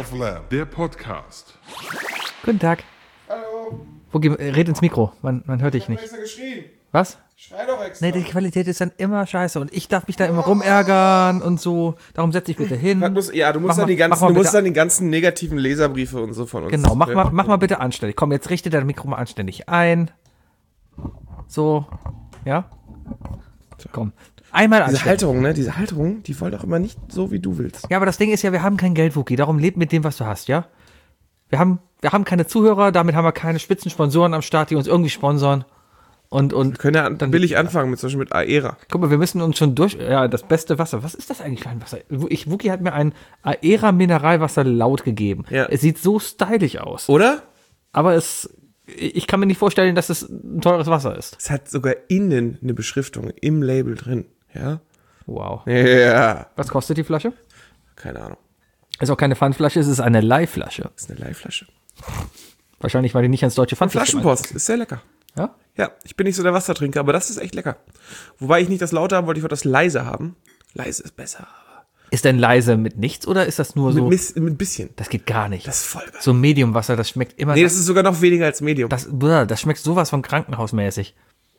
of Lamb, der Podcast. Guten Tag. Hallo. Red ins Mikro, man hört dich Ich hab nicht. extra geschrien. Was? Schrei doch extra. Nee, die Qualität ist dann immer scheiße und ich darf mich da immer rumärgern und so. Darum setz dich bitte hin. Du musst Mach dann mal die ganzen negativen Leserbriefe und so von uns. Genau, mach mal bitte anständig. Komm, jetzt richte dein Mikro mal anständig ein. So, ja? Komm, einmal Diese anständig. Diese Halterung, die wollen doch immer nicht so, wie du willst. Ja, aber das Ding ist ja, wir haben kein Geld, Wookie. Darum leb mit dem, was du hast, ja? Wir haben keine Zuhörer, damit haben wir keine Spitzensponsoren am Start, die uns irgendwie sponsoren. Und Wir können ja dann billig anfangen, zum Beispiel mit Aera. Guck mal, wir müssen uns schon ja, das beste Wasser. Was ist das eigentlich für ein Wasser? Wookie hat mir ein Aera Mineralwasser laut gegeben. Ja. Es sieht so stylisch aus. Oder? Aber ich kann mir nicht vorstellen, dass es ein teures Wasser ist. Es hat sogar innen eine Beschriftung im Label drin. Ja? Wow. Ja. Was kostet die Flasche? Keine Ahnung. Ist auch keine Pfandflasche, es ist eine Leihflasche. Das ist eine Leihflasche. Wahrscheinlich, weil die nicht ans deutsche Pfandflasche Flaschenpost, ist sehr lecker. Ja? Ja, ich bin nicht so der Wassertrinker, aber das ist echt lecker. Wobei ich nicht das Laute haben wollte, ich wollte das leise haben. Leise ist besser. Ist denn leise mit nichts oder ist das nur so? Mit ein bisschen. Das geht gar nicht. Das ist voll geil. So Mediumwasser, das schmeckt immer. Nee, das ist sogar noch weniger als Medium. das schmeckt sowas von krankenhausmäßig.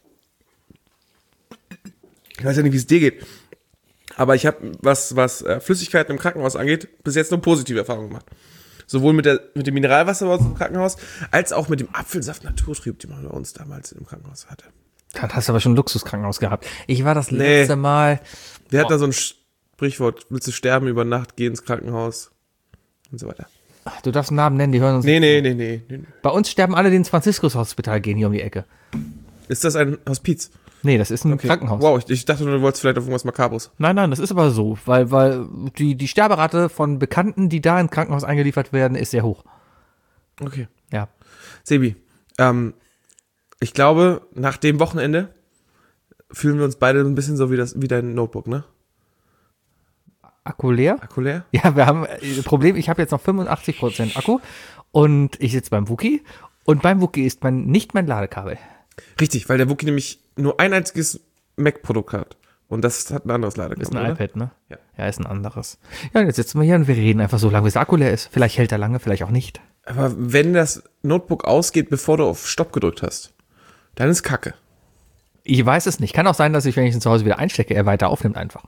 Ich weiß ja nicht, wie es dir geht. Aber ich habe, was Flüssigkeiten im Krankenhaus angeht, bis jetzt nur positive Erfahrungen gemacht. Sowohl mit dem Mineralwasser bei uns im Krankenhaus, als auch mit dem Apfelsaft Naturtrüb, den man bei uns damals im Krankenhaus hatte. Dann hast du aber schon ein Luxuskrankenhaus gehabt. Ich war das letzte Mal. Der hat da so ein Sprichwort, willst du sterben über Nacht, geh ins Krankenhaus und so weiter. Du darfst einen Namen nennen, die hören uns. Nee. Bei uns sterben alle, die ins Franziskus-Hospital gehen, hier um die Ecke. Ist das ein Hospiz? Nee, das ist ein Krankenhaus. Wow, ich dachte, du wolltest vielleicht auf irgendwas Makabres. Nein, das ist aber so, weil die Sterberate von Bekannten, die da ins Krankenhaus eingeliefert werden, ist sehr hoch. Okay. Ja. Sebi, ich glaube, nach dem Wochenende fühlen wir uns beide ein bisschen so wie dein Notebook, ne? Akku leer? Akku leer? Ja, wir haben Problem, ich habe jetzt noch 85% Akku und ich sitze beim Wookie und beim Wookie ist nicht mein Ladekabel. Richtig, weil der Wookie nämlich nur ein einziges Mac-Produkt hat. Und das hat ein anderes Ladekabel. Ist ein iPad, ne? Ja. Ist ein anderes. Ja, jetzt sitzen wir hier und wir reden einfach so lange, bis der Akku leer ist. Vielleicht hält er lange, vielleicht auch nicht. Aber wenn das Notebook ausgeht, bevor du auf Stopp gedrückt hast, dann ist Kacke. Ich weiß es nicht. Kann auch sein, dass ich, wenn ich ihn zu Hause wieder einstecke, er weiter aufnimmt einfach.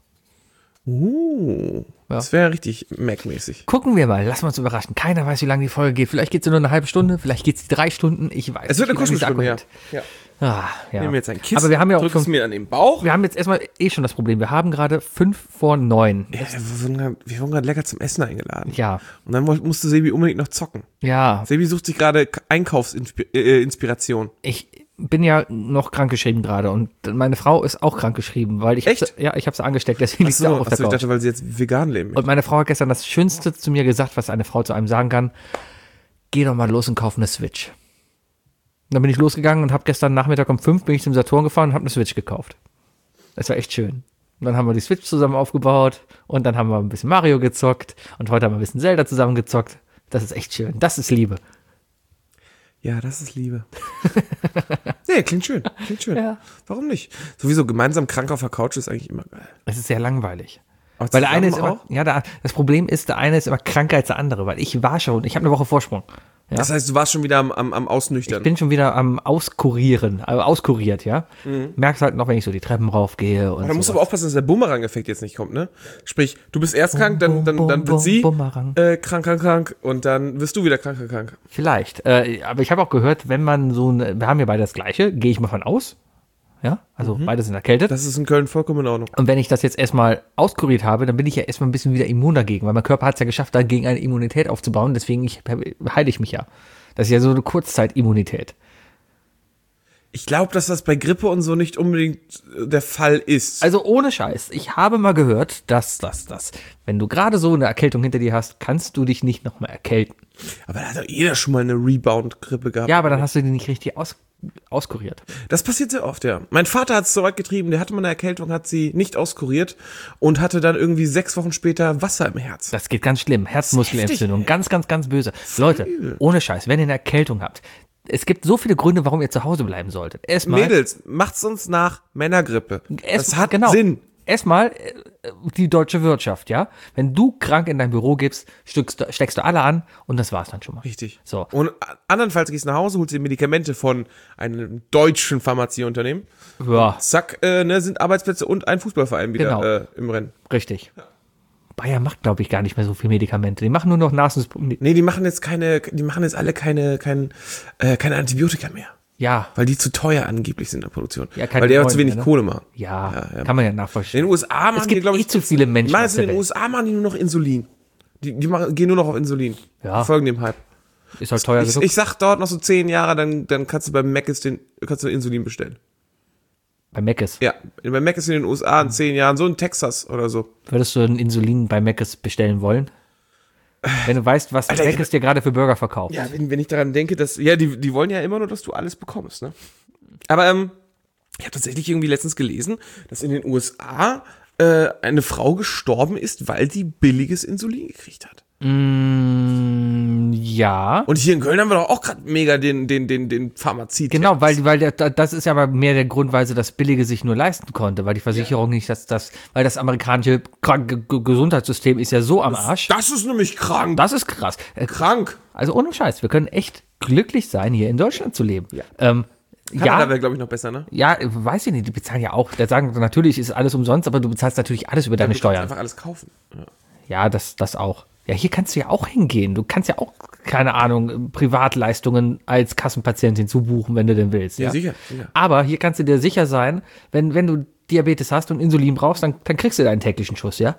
Das wäre richtig Mac-mäßig. Gucken wir mal, lassen wir uns überraschen. Keiner weiß, wie lange die Folge geht. Vielleicht geht sie nur eine halbe Stunde, vielleicht geht sie 3 Stunden. Ich weiß Es wird eine nicht, wie lange Kuschelstunde, dieser ja. Akku Ja. hält. Ah, ja. Nehmen wir jetzt ein Kissen, Aber wir haben ja auch drück es schon, mir an den Bauch. wir haben jetzt erstmal schon das Problem. Wir haben gerade 5:09. Ja, wir wurden gerade lecker zum Essen eingeladen. Ja. Und dann musste Sebi unbedingt noch zocken. Ja. Sebi sucht sich gerade Einkaufsinspiration. Ich bin ja noch krankgeschrieben gerade und meine Frau ist auch krankgeschrieben, weil ich Echt? Ich habe sie angesteckt, deswegen liegt sie auch auf der ich Couch. dachte, weil sie jetzt vegan leben möchte. Und meine Frau hat gestern das Schönste zu mir gesagt, was eine Frau zu einem sagen kann: Geh doch mal los und kauf eine Switch. Und dann bin ich losgegangen und habe gestern Nachmittag um 5 bin ich zum Saturn gefahren und habe eine Switch gekauft. Das war echt schön. Und dann haben wir die Switch zusammen aufgebaut und dann haben wir ein bisschen Mario gezockt und heute haben wir ein bisschen Zelda zusammen gezockt. Das ist echt schön. Das ist Liebe. Ja, das ist Liebe. Nee, klingt schön. Ja. Warum nicht? Sowieso gemeinsam krank auf der Couch ist eigentlich immer geil. Es ist sehr langweilig. Aber Weil der eine ist zusammen immer, das Problem ist, der eine ist immer kranker als der andere, weil ich habe eine Woche Vorsprung. Ja? Das heißt, du warst schon wieder am Ausnüchtern. Ich bin schon wieder am auskuriert, ja. Merkst halt noch, wenn ich so die Treppen raufgehe und Da musst du sowas. aber aufpassen, dass der Bumerang-Effekt jetzt nicht kommt, ne? Sprich, du bist erst krank, dann wird sie Bumerang. krank und dann wirst du wieder krank. Vielleicht. Aber ich habe auch gehört, wenn man wir haben ja beide das Gleiche, gehe ich mal von aus. Ja, also beide sind erkältet. Das ist in Köln vollkommen in Ordnung. Und wenn ich das jetzt erstmal auskuriert habe, dann bin ich ja erstmal ein bisschen wieder immun dagegen, weil mein Körper hat es ja geschafft, dagegen eine Immunität aufzubauen. Deswegen heile ich mich ja. Das ist ja so eine Kurzzeitimmunität. Ich glaube, dass das bei Grippe und so nicht unbedingt der Fall ist. Also ohne Scheiß. Ich habe mal gehört, dass wenn du gerade so eine Erkältung hinter dir hast, kannst du dich nicht nochmal erkälten. Aber da hat doch jeder schon mal eine Rebound-Grippe gehabt. Ja, aber dann hast du die nicht richtig auskuriert. Das passiert sehr oft, ja. Mein Vater hat es so weit getrieben, der hatte mal eine Erkältung, hat sie nicht auskuriert und hatte dann irgendwie 6 Wochen später Wasser im Herz. Das geht ganz schlimm. Herzmuskelentzündung. Ganz, ganz, ganz böse. Leute, ohne Scheiß, wenn ihr eine Erkältung habt, es gibt so viele Gründe, warum ihr zu Hause bleiben solltet. Erstmal, Mädels, macht's uns nach Männergrippe. Das hat genau. Sinn. Erstmal, die deutsche Wirtschaft, ja. Wenn du krank in dein Büro gibst, steckst du alle an und das war's dann schon mal. Richtig. So. Und andernfalls gehst du nach Hause, holst dir Medikamente von einem deutschen Pharmazieunternehmen. Ja, Zack, sind Arbeitsplätze und ein Fußballverein wieder Genau. im Rennen. richtig. Bayer macht, glaube ich, gar nicht mehr so viel Medikamente. Die machen nur noch Nasenspray. Nee, die machen jetzt alle keine Antibiotika mehr. Ja, Weil die zu teuer angeblich sind in der Produktion. Ja, keine weil die aber neuen zu wenig mehr, ne? Kohle machen. ja, Ja. kann man ja In nachvollziehen. den USA machen Es gibt glaube ich, zu viele Menschen Nein, auf der in den Welt. USA machen die nur noch Insulin. Gehen nur noch auf Insulin. Ja. Die folgen dem Hype. Ist halt teuer genug. Ich sag, dauert noch so 10 Jahre, dann kannst du beim Mc's kannst du Insulin bestellen. Bei Mc's. Ja, bei Mc's in den USA in 10 Jahren, so in Texas oder so. Würdest du ein Insulin bei Mc's bestellen wollen? Wenn du weißt, was Alter, Mc's dir gerade für Burger verkauft. Ja, wenn ich daran denke, die wollen ja immer nur, dass du alles bekommst, ne? Aber ich habe tatsächlich irgendwie letztens gelesen, dass in den USA eine Frau gestorben ist, weil sie billiges Insulin gekriegt hat. Ja. Und hier in Köln haben wir doch auch gerade mega den Pharmazie. Genau, weil das ist ja aber mehr der Grund, weil sie das Billige sich nur leisten konnte, weil die Versicherung nicht, weil das amerikanische Gesundheitssystem ist ja so am Arsch. Das ist nämlich krank. Das ist krass. Krank. Also ohne Scheiß, wir können echt glücklich sein, hier in Deutschland zu leben. Ja. Ja, wäre, glaube ich, noch besser, ne? ja, weiß ich nicht, die bezahlen ja auch. Der sagen, natürlich ist alles umsonst, aber du bezahlst natürlich alles über deine Du kannst Steuern. einfach alles kaufen. Ja. Ja, das auch. Ja, hier kannst du ja auch hingehen. Du kannst ja auch, keine Ahnung, Privatleistungen als Kassenpatient hinzubuchen, wenn du denn willst. Ja, sicher. Aber hier kannst du dir sicher sein, wenn du Diabetes hast und Insulin brauchst, dann kriegst du deinen täglichen Schuss, ja.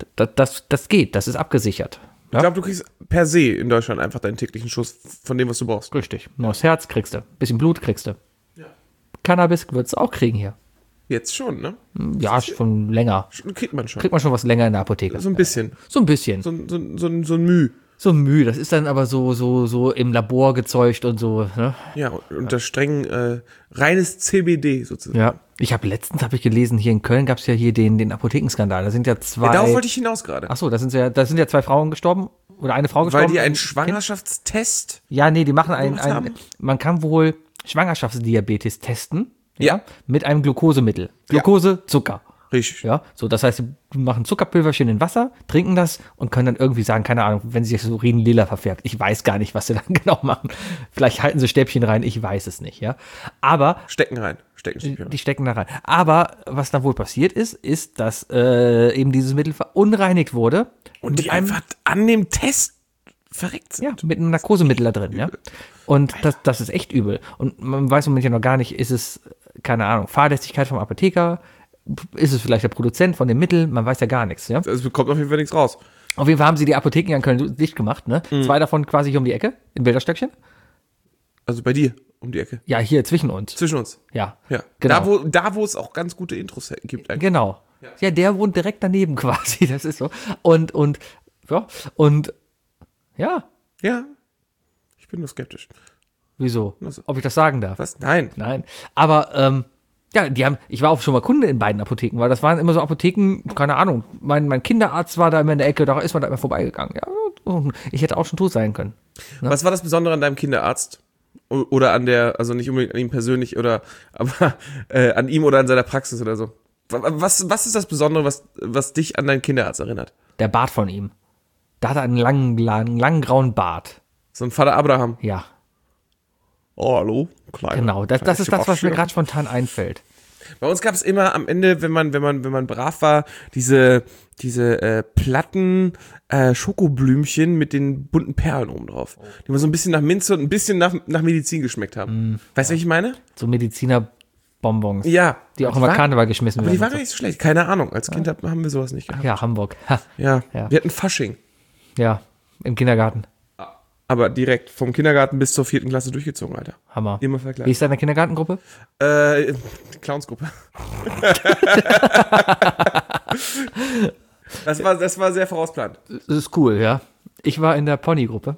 Das geht, das ist abgesichert. Ich glaube, du kriegst per se in Deutschland einfach deinen täglichen Schuss von dem, was du brauchst. Richtig. Neues Herz kriegst du. Bisschen Blut kriegst du. Ja. Cannabis würdest du auch kriegen hier. Jetzt schon, ne? Ja, schon länger. Kriegt man schon. Kriegt man schon was länger in der Apotheke. So ein bisschen. So ein bisschen. So ein Müh. So Mühe. Das ist dann aber so im Labor gezeugt und so, ne? Ja, unter strengen, reines CBD sozusagen. Ja. Letztens habe ich gelesen, hier in Köln gab es ja hier den Apothekenskandal. Da sind ja zwei. Ja, darauf wollte ich hinaus gerade. Ach so, da sind ja zwei Frauen gestorben oder eine Frau gestorben. Weil die einen Schwangerschaftstest. Ja, nee, die machen haben? man kann wohl Schwangerschaftsdiabetes testen. Ja. Mit einem Glukosemittel. Glucose, Zucker. Richtig. Ja, so, das heißt, sie machen Zuckerpülverchen in Wasser, trinken das und können dann irgendwie sagen, keine Ahnung, wenn sie sich das Urin lila verfärbt. Ich weiß gar nicht, was sie dann genau machen. Vielleicht halten sie Stäbchen rein, ich weiß es nicht, ja. Aber Stecken rein. die stecken da rein. Aber was da wohl passiert ist, dass eben dieses Mittel verunreinigt wurde. Und die einfach an dem Test verreckt sind. Ja, mit einem Narkosemittel da drin, ja. Und das ist echt übel. Und man weiß im Moment ja noch gar nicht, ist es, keine Ahnung, Fahrlässigkeit vom Apotheker, ist es vielleicht der Produzent von dem Mittel, man weiß ja gar nichts, ja. Es bekommt auf jeden Fall nichts raus. Auf jeden Fall haben sie die Apotheken ja in Köln dicht gemacht, ne? 2 davon quasi hier um die Ecke, in Bilderstöckchen. Also bei dir um die Ecke. Ja, hier zwischen uns. Zwischen uns. Ja, Ja. genau. Da, wo es auch ganz gute Intros gibt eigentlich. Genau. Ja, der wohnt direkt daneben quasi, das ist so. Und ja, Ja. Ich bin nur skeptisch. wieso? Also. Ob ich das sagen darf? Was? Nein. Nein. Aber, ja, ich war auch schon mal Kunde in beiden Apotheken, weil das waren immer so Apotheken, keine Ahnung, mein Kinderarzt war da immer in der Ecke, da ist man da immer vorbeigegangen. Ja, ich hätte auch schon tot sein können. Was war das Besondere an deinem Kinderarzt? Oder also nicht unbedingt an ihm persönlich, aber an ihm oder an seiner Praxis oder so? Was ist das Besondere, was dich an deinen Kinderarzt erinnert? Der Bart von ihm. Da hat er einen langen grauen Bart. So ein Vater Abraham. Ja, Oh, hallo? Kleine, genau. Das ist das, was mir gerade spontan einfällt. Bei uns gab es immer am Ende, wenn man brav war, diese platten Schokoblümchen mit den bunten Perlen oben drauf. Die immer so ein bisschen nach Minze und ein bisschen nach Medizin geschmeckt haben. Weißt du, was ich meine? So Medizinerbonbons. Ja. Die auch immer Karneval geschmissen Aber die waren werden. gar nicht so schlecht. Keine Ahnung. Als Kind haben wir sowas nicht gehabt. Ja, Hamburg. Ha. Ja. Ja. Wir hatten Fasching. Ja, im Kindergarten. Aber direkt vom Kindergarten bis zur 4. Klasse durchgezogen, Alter. Hammer. Immer Wie vergleichen. ist deine Kindergartengruppe? Clownsgruppe. Das war sehr vorausplant. Das ist cool, ja. Ich war in der Ponygruppe.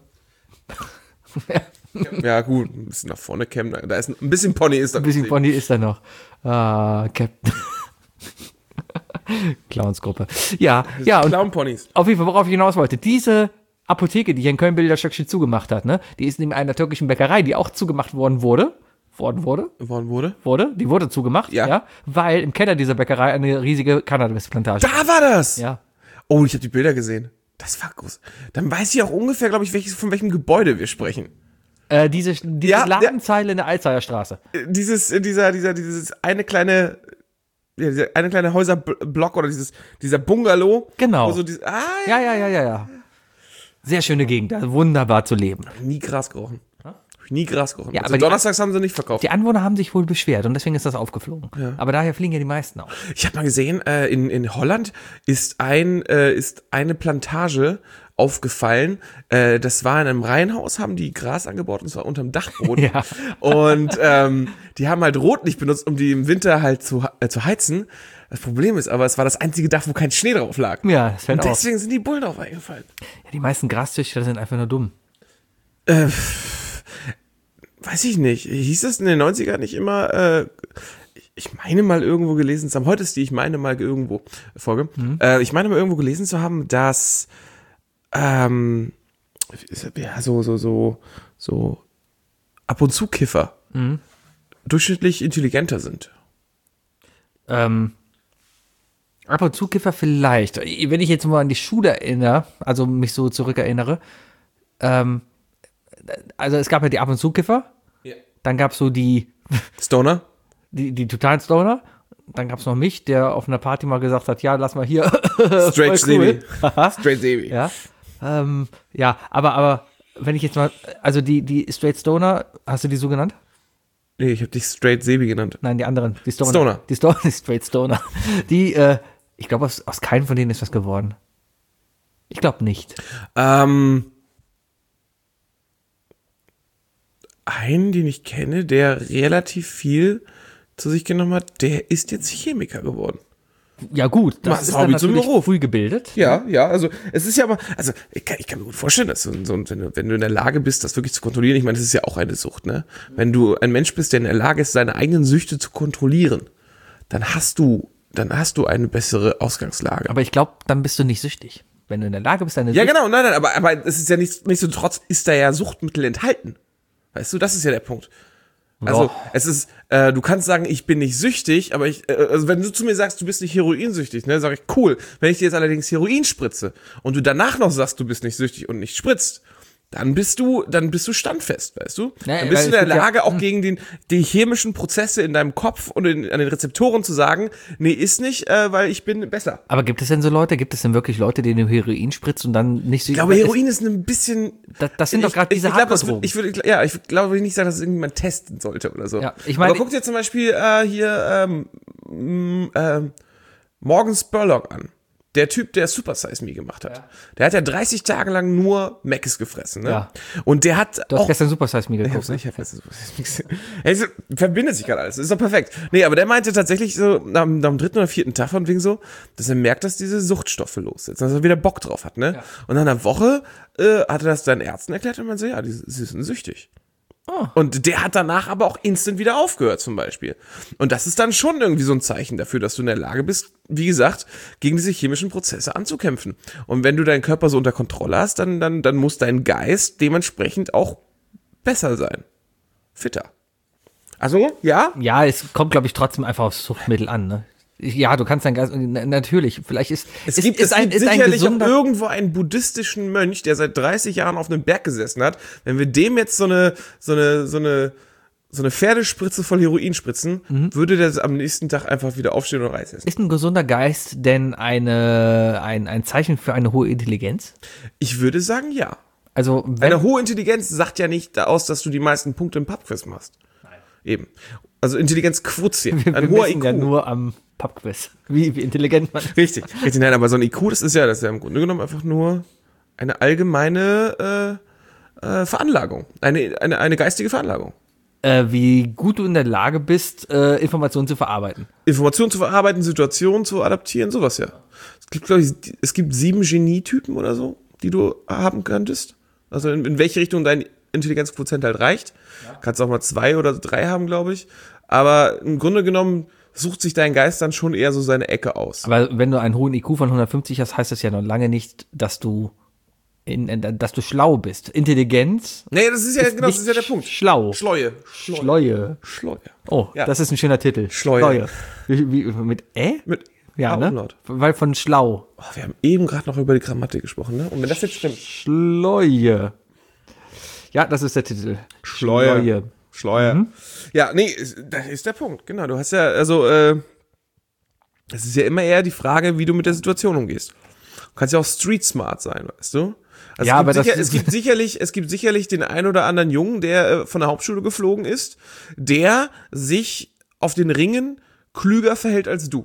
Ja, gut, ein bisschen nach vorne kämmen. Da ist ein bisschen Pony ist da. Ein bisschen Pony ist da noch. Captain. Clownsgruppe. Ja, und Clown-Ponys. auf jeden Fall, worauf ich hinaus wollte. Diese Apotheke, die hier in Köln-Bilderstöckchen zugemacht hat, ne? Die ist neben einer türkischen Bäckerei, die auch zugemacht worden wurde. worden wurde. Die wurde zugemacht, Ja. weil im Keller dieser Bäckerei eine riesige Cannabisplantage Da war das! Ja. Oh, ich habe die Bilder gesehen. Das war groß. Dann weiß ich auch ungefähr, glaube ich, von welchem Gebäude wir sprechen. Diese Ja, Ladenzeile in der Alzheimer Straße. Dieses eine kleine Häuserblock oder dieser Bungalow. Genau. Wo so Ja. Sehr schöne Gegend, also wunderbar zu leben. Nie Gras gerochen. Nie Gras gerochen. Ja, Also aber donnerstags haben sie nicht verkauft. Die Anwohner haben sich wohl beschwert und deswegen ist das aufgeflogen. Ja. Aber daher fliegen ja die meisten auch. Ich habe mal gesehen, in Holland ist eine Plantage aufgefallen. Das war in einem Reihenhaus, haben die Gras angebaut und zwar unterm Dachboden. Ja. Und die haben halt Rotlicht benutzt, um die im Winter halt zu heizen. Das Problem ist aber, es war das einzige Dach, wo kein Schnee drauf lag. Ja, das fällt Und auf. deswegen sind die Bullen drauf eingefallen. Ja, die meisten Graszüchter sind einfach nur dumm. Weiß ich nicht. Hieß das in den 90ern nicht immer, ich meine mal irgendwo gelesen zu haben, heute ist die ich meine mal irgendwo Folge, ich meine mal irgendwo gelesen zu haben, dass so ab und zu Kiffer durchschnittlich intelligenter sind. Ab und zu Kiffer vielleicht. Wenn ich jetzt mal an die Schule erinnere, also mich so zurückerinnere, also es gab ja die Ab und zu Kiffer, Ja. dann gab es so die Stoner? die totalen Stoner, dann gab es noch mich, der auf einer Party mal gesagt hat, ja, lass mal hier. Straight voll cool. Sebi. Straight Sebi. Ja, ja, aber wenn ich jetzt mal, also die Straight Stoner, hast du die so genannt? Nee, ich habe dich Straight Sebi genannt. Nein, die anderen, die Stoner. Stoner. Die Straight Stoner. Die, ich glaube, aus keinem von denen ist was geworden. Ich glaube nicht. Einen, den ich kenne, der relativ viel zu sich genommen hat, der ist jetzt Chemiker geworden. Ja gut, Macht das ist Hobby dann zum natürlich Beruf. früh gebildet. Ja, also es ist ja aber, also ich kann mir gut vorstellen, dass wenn du in der Lage bist, das wirklich zu kontrollieren, ich meine, das ist ja auch eine Sucht, ne? Wenn du ein Mensch bist, der in der Lage ist, seine eigenen Süchte zu kontrollieren, dann hast du eine bessere Ausgangslage. Aber ich glaube, dann bist du nicht süchtig. Wenn du in der Lage bist, deine Ja, genau, nein, aber es ist ja nichtsdestotrotz ist da ja Suchtmittel enthalten. Weißt du, das ist ja der Punkt. Also, Doch. es ist, du kannst sagen, ich bin nicht süchtig, aber also wenn du zu mir sagst, du bist nicht heroinsüchtig, ne, sag ich, cool. Wenn ich dir jetzt allerdings Heroin spritze und du danach noch sagst, du bist nicht süchtig und nicht spritzt, dann bist du standfest, weißt du? Ja, dann bist du in weil der es gibt Lage, auch gegen die chemischen Prozesse in deinem Kopf und an den Rezeptoren zu sagen, nee, ist nicht, weil ich bin besser. Aber gibt es denn wirklich Leute, denen du Heroin spritzt und dann nicht süchtig? Ich glaube, Heroin ist ein bisschen. das sind doch gerade diese Hardcore-Drogen. Ich würde nicht sagen, dass es irgendjemand testen sollte oder so. Ja, ich meine, aber guck dir zum Beispiel Morgan Spurlock an. Der Typ, der Super Size Me gemacht hat. Ja. Der hat ja 30 Tage lang nur Mc's gefressen. Ne? Ja. Und der hat Du hast gestern Super Size Me geguckt. Ich habe gestern Super Size Me gesehen. Es verbindet sich gerade alles. Das ist doch perfekt. Nee, aber der meinte tatsächlich so am 3. oder 4. Tag von wegen so, dass er merkt, dass diese Suchtstoffe lossetzen, dass er wieder Bock drauf hat. Ne? Ja. Und nach einer Woche hat er das seinen Ärzten erklärt und man so, ja, sie sind süchtig. Oh. Und der hat danach aber auch instant wieder aufgehört zum Beispiel. Und das ist dann schon irgendwie so ein Zeichen dafür, dass du in der Lage bist, wie gesagt, gegen diese chemischen Prozesse anzukämpfen. Und wenn du deinen Körper so unter Kontrolle hast, dann muss dein Geist dementsprechend auch besser sein. Fitter. Also, ja? Ja, es kommt, glaube ich, trotzdem einfach aufs Suchtmittel an, ne? Ja, du kannst dein Geist, natürlich, vielleicht ist es gibt sicherlich auch irgendwo einen buddhistischen Mönch, der seit 30 Jahren auf einem Berg gesessen hat. Wenn wir dem jetzt so eine Pferdespritze voll Heroin spritzen, würde der am nächsten Tag einfach wieder aufstehen und Reis essen. Ist ein gesunder Geist denn ein Zeichen für eine hohe Intelligenz? Ich würde sagen, ja. Also, eine hohe Intelligenz sagt ja nicht aus, dass du die meisten Punkte im Pubquiz machst. Nein. Eben. Also Intelligenzquotient, ein hoher IQ. Ja nur am Pubquiz, wie intelligent man ist. Richtig, nein, aber so ein IQ, das ist ja im Grunde genommen einfach nur eine allgemeine Veranlagung, eine geistige Veranlagung. Wie gut du in der Lage bist, Informationen zu verarbeiten. Informationen zu verarbeiten, Situationen zu adaptieren, sowas ja. Es gibt 7 Genietypen oder so, die du haben könntest. Also in welche Richtung dein Intelligenzquotient halt reicht. Ja. Kannst auch mal 2 oder 3 haben, glaube ich. Aber im Grunde genommen sucht sich dein Geist dann schon eher so seine Ecke aus. Aber wenn du einen hohen IQ von 150 hast, heißt das ja noch lange nicht, dass du dass du schlau bist. Intelligenz. Nee, das ist ja, ist genau, das nicht ist ja der Punkt. Schlau. Schleue. Schleue. Oh, Ja. das ist ein schöner Titel. Schleue. Mit Mit Ja, ne? Umlaut. Weil von schlau. Oh, wir haben eben gerade noch über die Grammatik gesprochen, ne? Und wenn das jetzt stimmt. Schleue. Ja, das ist der Titel. Schleue. Ja, nee, das ist der Punkt. Genau, du hast ja, also, es ist ja immer eher die Frage, wie du mit der Situation umgehst. Du kannst ja auch street smart sein, weißt du? Also Ja, aber es gibt sicherlich den einen oder anderen Jungen, der von der Hauptschule geflogen ist, der sich auf den Ringen klüger verhält als du.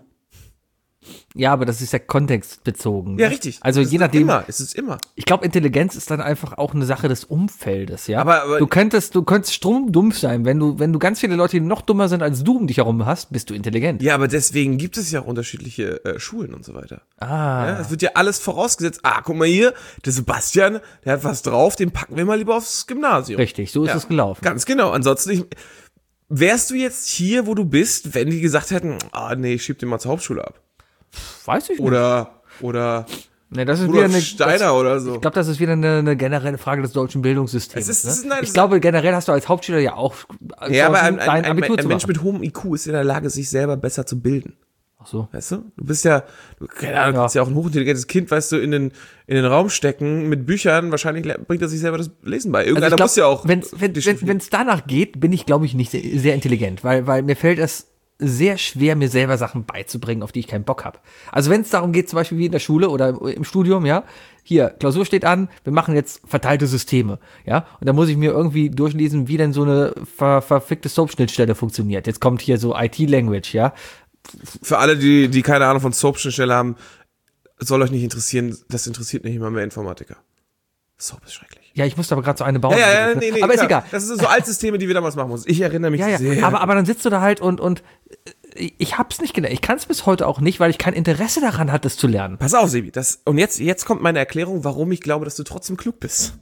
Ja, aber das ist ja kontextbezogen. Ja, ne? richtig. Also Es je ist nachdem. Es ist immer. Ich glaube, Intelligenz ist dann einfach auch eine Sache des Umfeldes, ja. Aber du könntest dumpf sein. Wenn du ganz viele Leute, die noch dummer sind als du um dich herum hast, bist du intelligent. Ja, aber deswegen gibt es ja auch unterschiedliche Schulen und so weiter. Ah. Ja, es wird ja alles vorausgesetzt. Guck mal hier, der Sebastian, der hat was drauf, den packen wir mal lieber aufs Gymnasium. Richtig, so ist es gelaufen. Ganz genau. Ansonsten wärst du jetzt hier, wo du bist, wenn die gesagt hätten, nee, ich schieb den mal zur Hauptschule ab. Weiß ich nicht. Oder Nee, das ist Rudolf wieder Steiner oder so. Ich glaube, das ist wieder eine generelle Frage des deutschen Bildungssystems. Nein, ich glaube, generell hast du als Hauptschüler ja auch Ja, aber dein Abitur ein zu Mensch machen. mit hohem IQ ist in der Lage, sich selber besser zu bilden. Ach so. Weißt du? Du bist ja, keine Ahnung, du kannst ja auch ein hochintelligentes Kind, weißt du, in den Raum stecken mit Büchern. Wahrscheinlich bringt er sich selber das Lesen bei. Irgendeiner Also ich muss ja auch. wenn es danach geht, bin ich, glaube ich, nicht sehr intelligent, weil mir fällt es sehr schwer, mir selber Sachen beizubringen, auf die ich keinen Bock habe. Also wenn es darum geht, zum Beispiel wie in der Schule oder im Studium, ja, hier, Klausur steht an, wir machen jetzt verteilte Systeme, ja, und da muss ich mir irgendwie durchlesen, wie denn so eine verfickte Soap-Schnittstelle funktioniert. Jetzt kommt hier so IT-Language, ja. Für alle, die keine Ahnung von Soap-Schnittstelle haben, soll euch nicht interessieren, das interessiert nicht immer mehr Informatiker. Soap ist schrecklich. Ja, ich musste aber gerade so eine bauen. Nee, aber ist klar. egal. Das sind so Altsysteme, die wir damals machen mussten. Ich erinnere mich sehr. Aber dann sitzt du da halt und ich hab's nicht gelernt. Ich kann es bis heute auch nicht, weil ich kein Interesse daran hatte, es zu lernen. Pass auf, Sebi. Und jetzt kommt meine Erklärung, warum ich glaube, dass du trotzdem klug bist.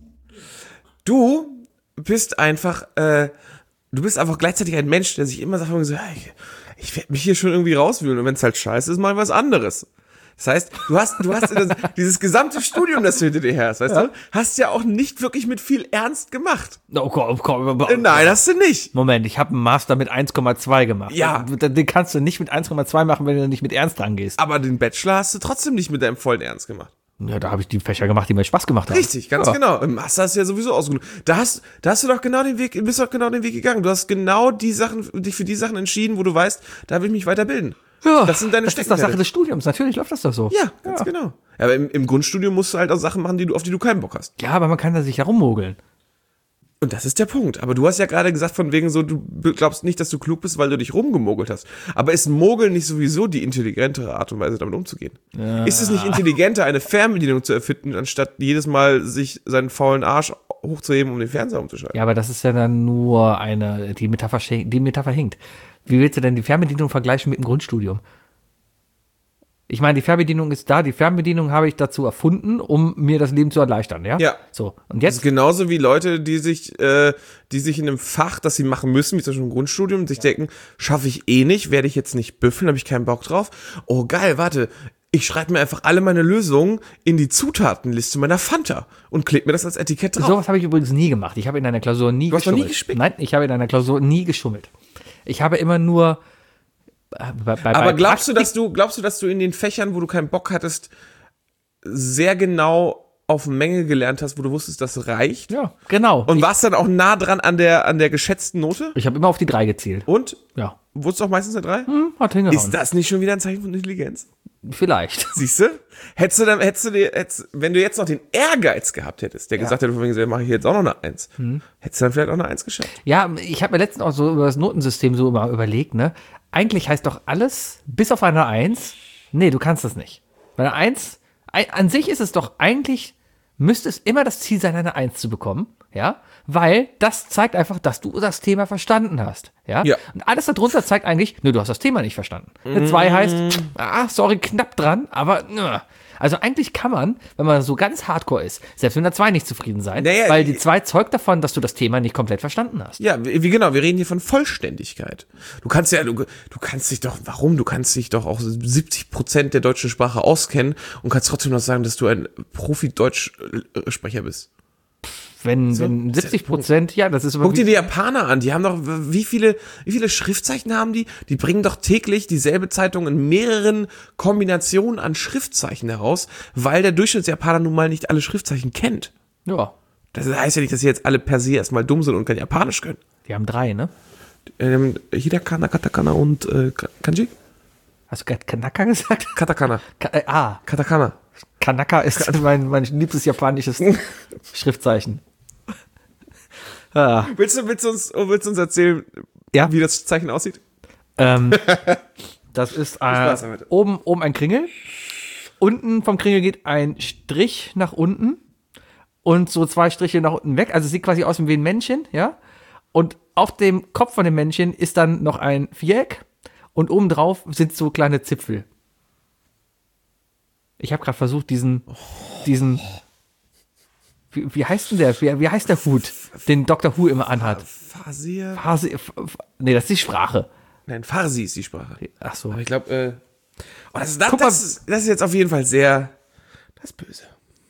Du bist einfach gleichzeitig ein Mensch, der sich immer sagt, ich werde mich hier schon irgendwie rauswühlen und wenn es halt scheiße ist, mal was anderes. Das heißt, du hast dieses gesamte Studium, das du hinter dir hast, weißt du, hast ja auch nicht wirklich mit viel Ernst gemacht. Oh, komm. Nein, hast du nicht. Moment, ich habe einen Master mit 1,2 gemacht. Ja. Den kannst du nicht mit 1,2 machen, wenn du nicht mit Ernst rangehst. Aber den Bachelor hast du trotzdem nicht mit deinem vollen Ernst gemacht. Ja, da habe ich die Fächer gemacht, die mir Spaß gemacht haben. Richtig, ganz genau. Im Master hast du ja sowieso ausgesucht. Da hast du doch genau den Weg gegangen. Du hast genau dich für die Sachen entschieden, wo du weißt, da will ich mich weiterbilden. Ja, das sind deine das ist doch Sache des Studiums. Natürlich läuft das doch so. Ja, ganz genau. Ja, aber im Grundstudium musst du halt auch Sachen machen, auf die du keinen Bock hast. Ja, aber man kann da sich herummogeln. Und das ist der Punkt. Aber du hast ja gerade gesagt, von wegen so, du glaubst nicht, dass du klug bist, weil du dich rumgemogelt hast. Aber ist Mogeln nicht sowieso die intelligentere Art und Weise, damit umzugehen? Ja. Ist es nicht intelligenter, eine Fernbedienung zu erfinden, anstatt jedes Mal sich seinen faulen Arsch hochzuheben, um den Fernseher umzuschalten? Ja, aber das ist ja dann nur die Metapher hinkt. Wie willst du denn die Fernbedienung vergleichen mit dem Grundstudium? Ich meine, die Fernbedienung ist da. Die Fernbedienung habe ich dazu erfunden, um mir das Leben zu erleichtern, ja? Ja. So, und Das jetzt? ist genauso wie Leute, die sich in einem Fach, das sie machen müssen, wie zum Beispiel im Grundstudium, sich denken, schaffe ich eh nicht, werde ich jetzt nicht büffeln, habe ich keinen Bock drauf. Oh geil, warte, ich schreibe mir einfach alle meine Lösungen in die Zutatenliste meiner Fanta und klebe mir das als Etikett drauf. Sowas habe ich übrigens nie gemacht. Ich habe in einer Klausur nie Du hast noch geschummelt. nie gespickt? Nein, ich habe in einer Klausur nie geschummelt. Ich habe immer nur Aber glaubst du, dass du in den Fächern, wo du keinen Bock hattest, sehr genau auf Menge gelernt hast, wo du wusstest, das reicht? Ja, genau. Und warst dann auch nah dran an der geschätzten Note? Ich habe immer auf die 3 gezielt. Und? Ja. Wurdest du auch meistens eine 3? Hat hingehauen. Ist das nicht schon wieder ein Zeichen von Intelligenz? Vielleicht. Siehst du? Wenn du jetzt noch den Ehrgeiz gehabt hättest, der gesagt hätte, mache ich jetzt auch noch eine 1, hättest du dann vielleicht auch eine 1 geschafft. Ja, ich habe mir letztens auch so über das Notensystem so immer überlegt, ne? Eigentlich heißt doch alles, bis auf eine 1, nee, du kannst das nicht. Bei einer 1, an sich ist es doch eigentlich, müsste es immer das Ziel sein, eine 1 zu bekommen, ja? Weil das zeigt einfach, dass du das Thema verstanden hast, ja? Ja. Und alles darunter zeigt eigentlich, du hast das Thema nicht verstanden. Eine 2 heißt, sorry, knapp dran, aber, Also eigentlich kann man, wenn man so ganz hardcore ist, selbst mit einer 2 nicht zufrieden sein, Naja, weil die 2 zeugt davon, dass du das Thema nicht komplett verstanden hast. Ja, wir reden hier von Vollständigkeit. Du kannst dich doch auch 70% der deutschen Sprache auskennen und kannst trotzdem noch sagen, dass du ein Profi-Deutsch-Sprecher bist. Wenn 70%, ja, das ist aber Guck dir die Japaner an, die haben doch, wie viele Schriftzeichen haben die? Die bringen doch täglich dieselbe Zeitung in mehreren Kombinationen an Schriftzeichen heraus, weil der Durchschnittsjapaner nun mal nicht alle Schriftzeichen kennt. ja, Das heißt ja nicht, dass sie jetzt alle per se erstmal dumm sind und kein Japanisch können. die haben 3, ne? Hiragana, Katakana und Kanji? Hast du gerade Kanaka gesagt? Katakana. Katakana. Kanaka ist mein liebstes japanisches Schriftzeichen. Ah. Willst du uns erzählen, Ja. wie das Zeichen aussieht? Das ist Spaß damit. oben ein Kringel. Unten vom Kringel geht ein Strich nach unten und so 2 Striche nach unten weg. Also es sieht quasi aus wie ein Männchen, ja. Und auf dem Kopf von dem Männchen ist dann noch ein Viereck und obendrauf sind so kleine Zipfel. Ich habe gerade versucht, diesen wie heißt denn der? Wie heißt der Hut, den Dr. Who immer anhat? Farsi? Nee, das ist die Sprache. Nein, Farsi ist die Sprache. Ach so. Aber ich glaube, das Guck mal. ist jetzt auf jeden Fall sehr, das ist böse.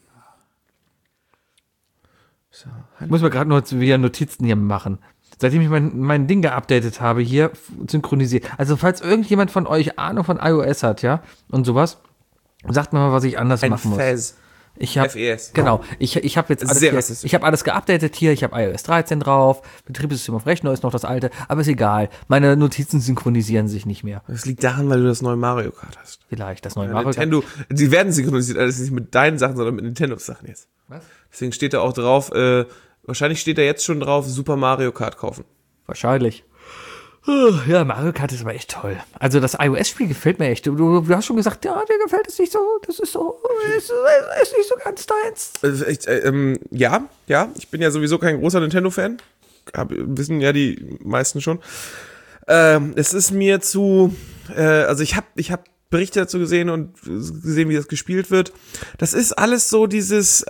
So, Ich muss mir gerade nur wieder Notizen hier machen. Seitdem ich mein Ding geupdatet habe, hier synchronisiert. Also falls irgendjemand von euch Ahnung von iOS hat, ja, und sowas, sagt mir mal, was ich anders machen muss. Fez. Ich habe FES. genau, ich habe jetzt alles Sehr hier, rassistisch. ich habe alles geupdatet hier, ich habe iOS 13 drauf, Betriebssystem auf Rechner ist noch das alte, aber ist egal. Meine Notizen synchronisieren sich nicht mehr. Das liegt daran, weil du das neue Mario Kart hast. Vielleicht das neue Ja, Mario Kart. Nintendo, die werden synchronisiert, alles nicht mit deinen Sachen, sondern mit Nintendos Sachen jetzt. Was? Deswegen steht da auch drauf, wahrscheinlich steht da jetzt schon drauf, Super Mario Kart kaufen. Wahrscheinlich. Ja, Mario Kart ist aber echt toll. Also das iOS-Spiel gefällt mir echt. Du hast schon gesagt, ja, dir gefällt es nicht so. Das ist so, ist nicht so ganz deins. Ja, ich bin ja sowieso kein großer Nintendo-Fan. Wissen ja die meisten schon. Es ist mir zu, also ich hab Berichte dazu gesehen und gesehen, wie das gespielt wird. Das ist alles so dieses,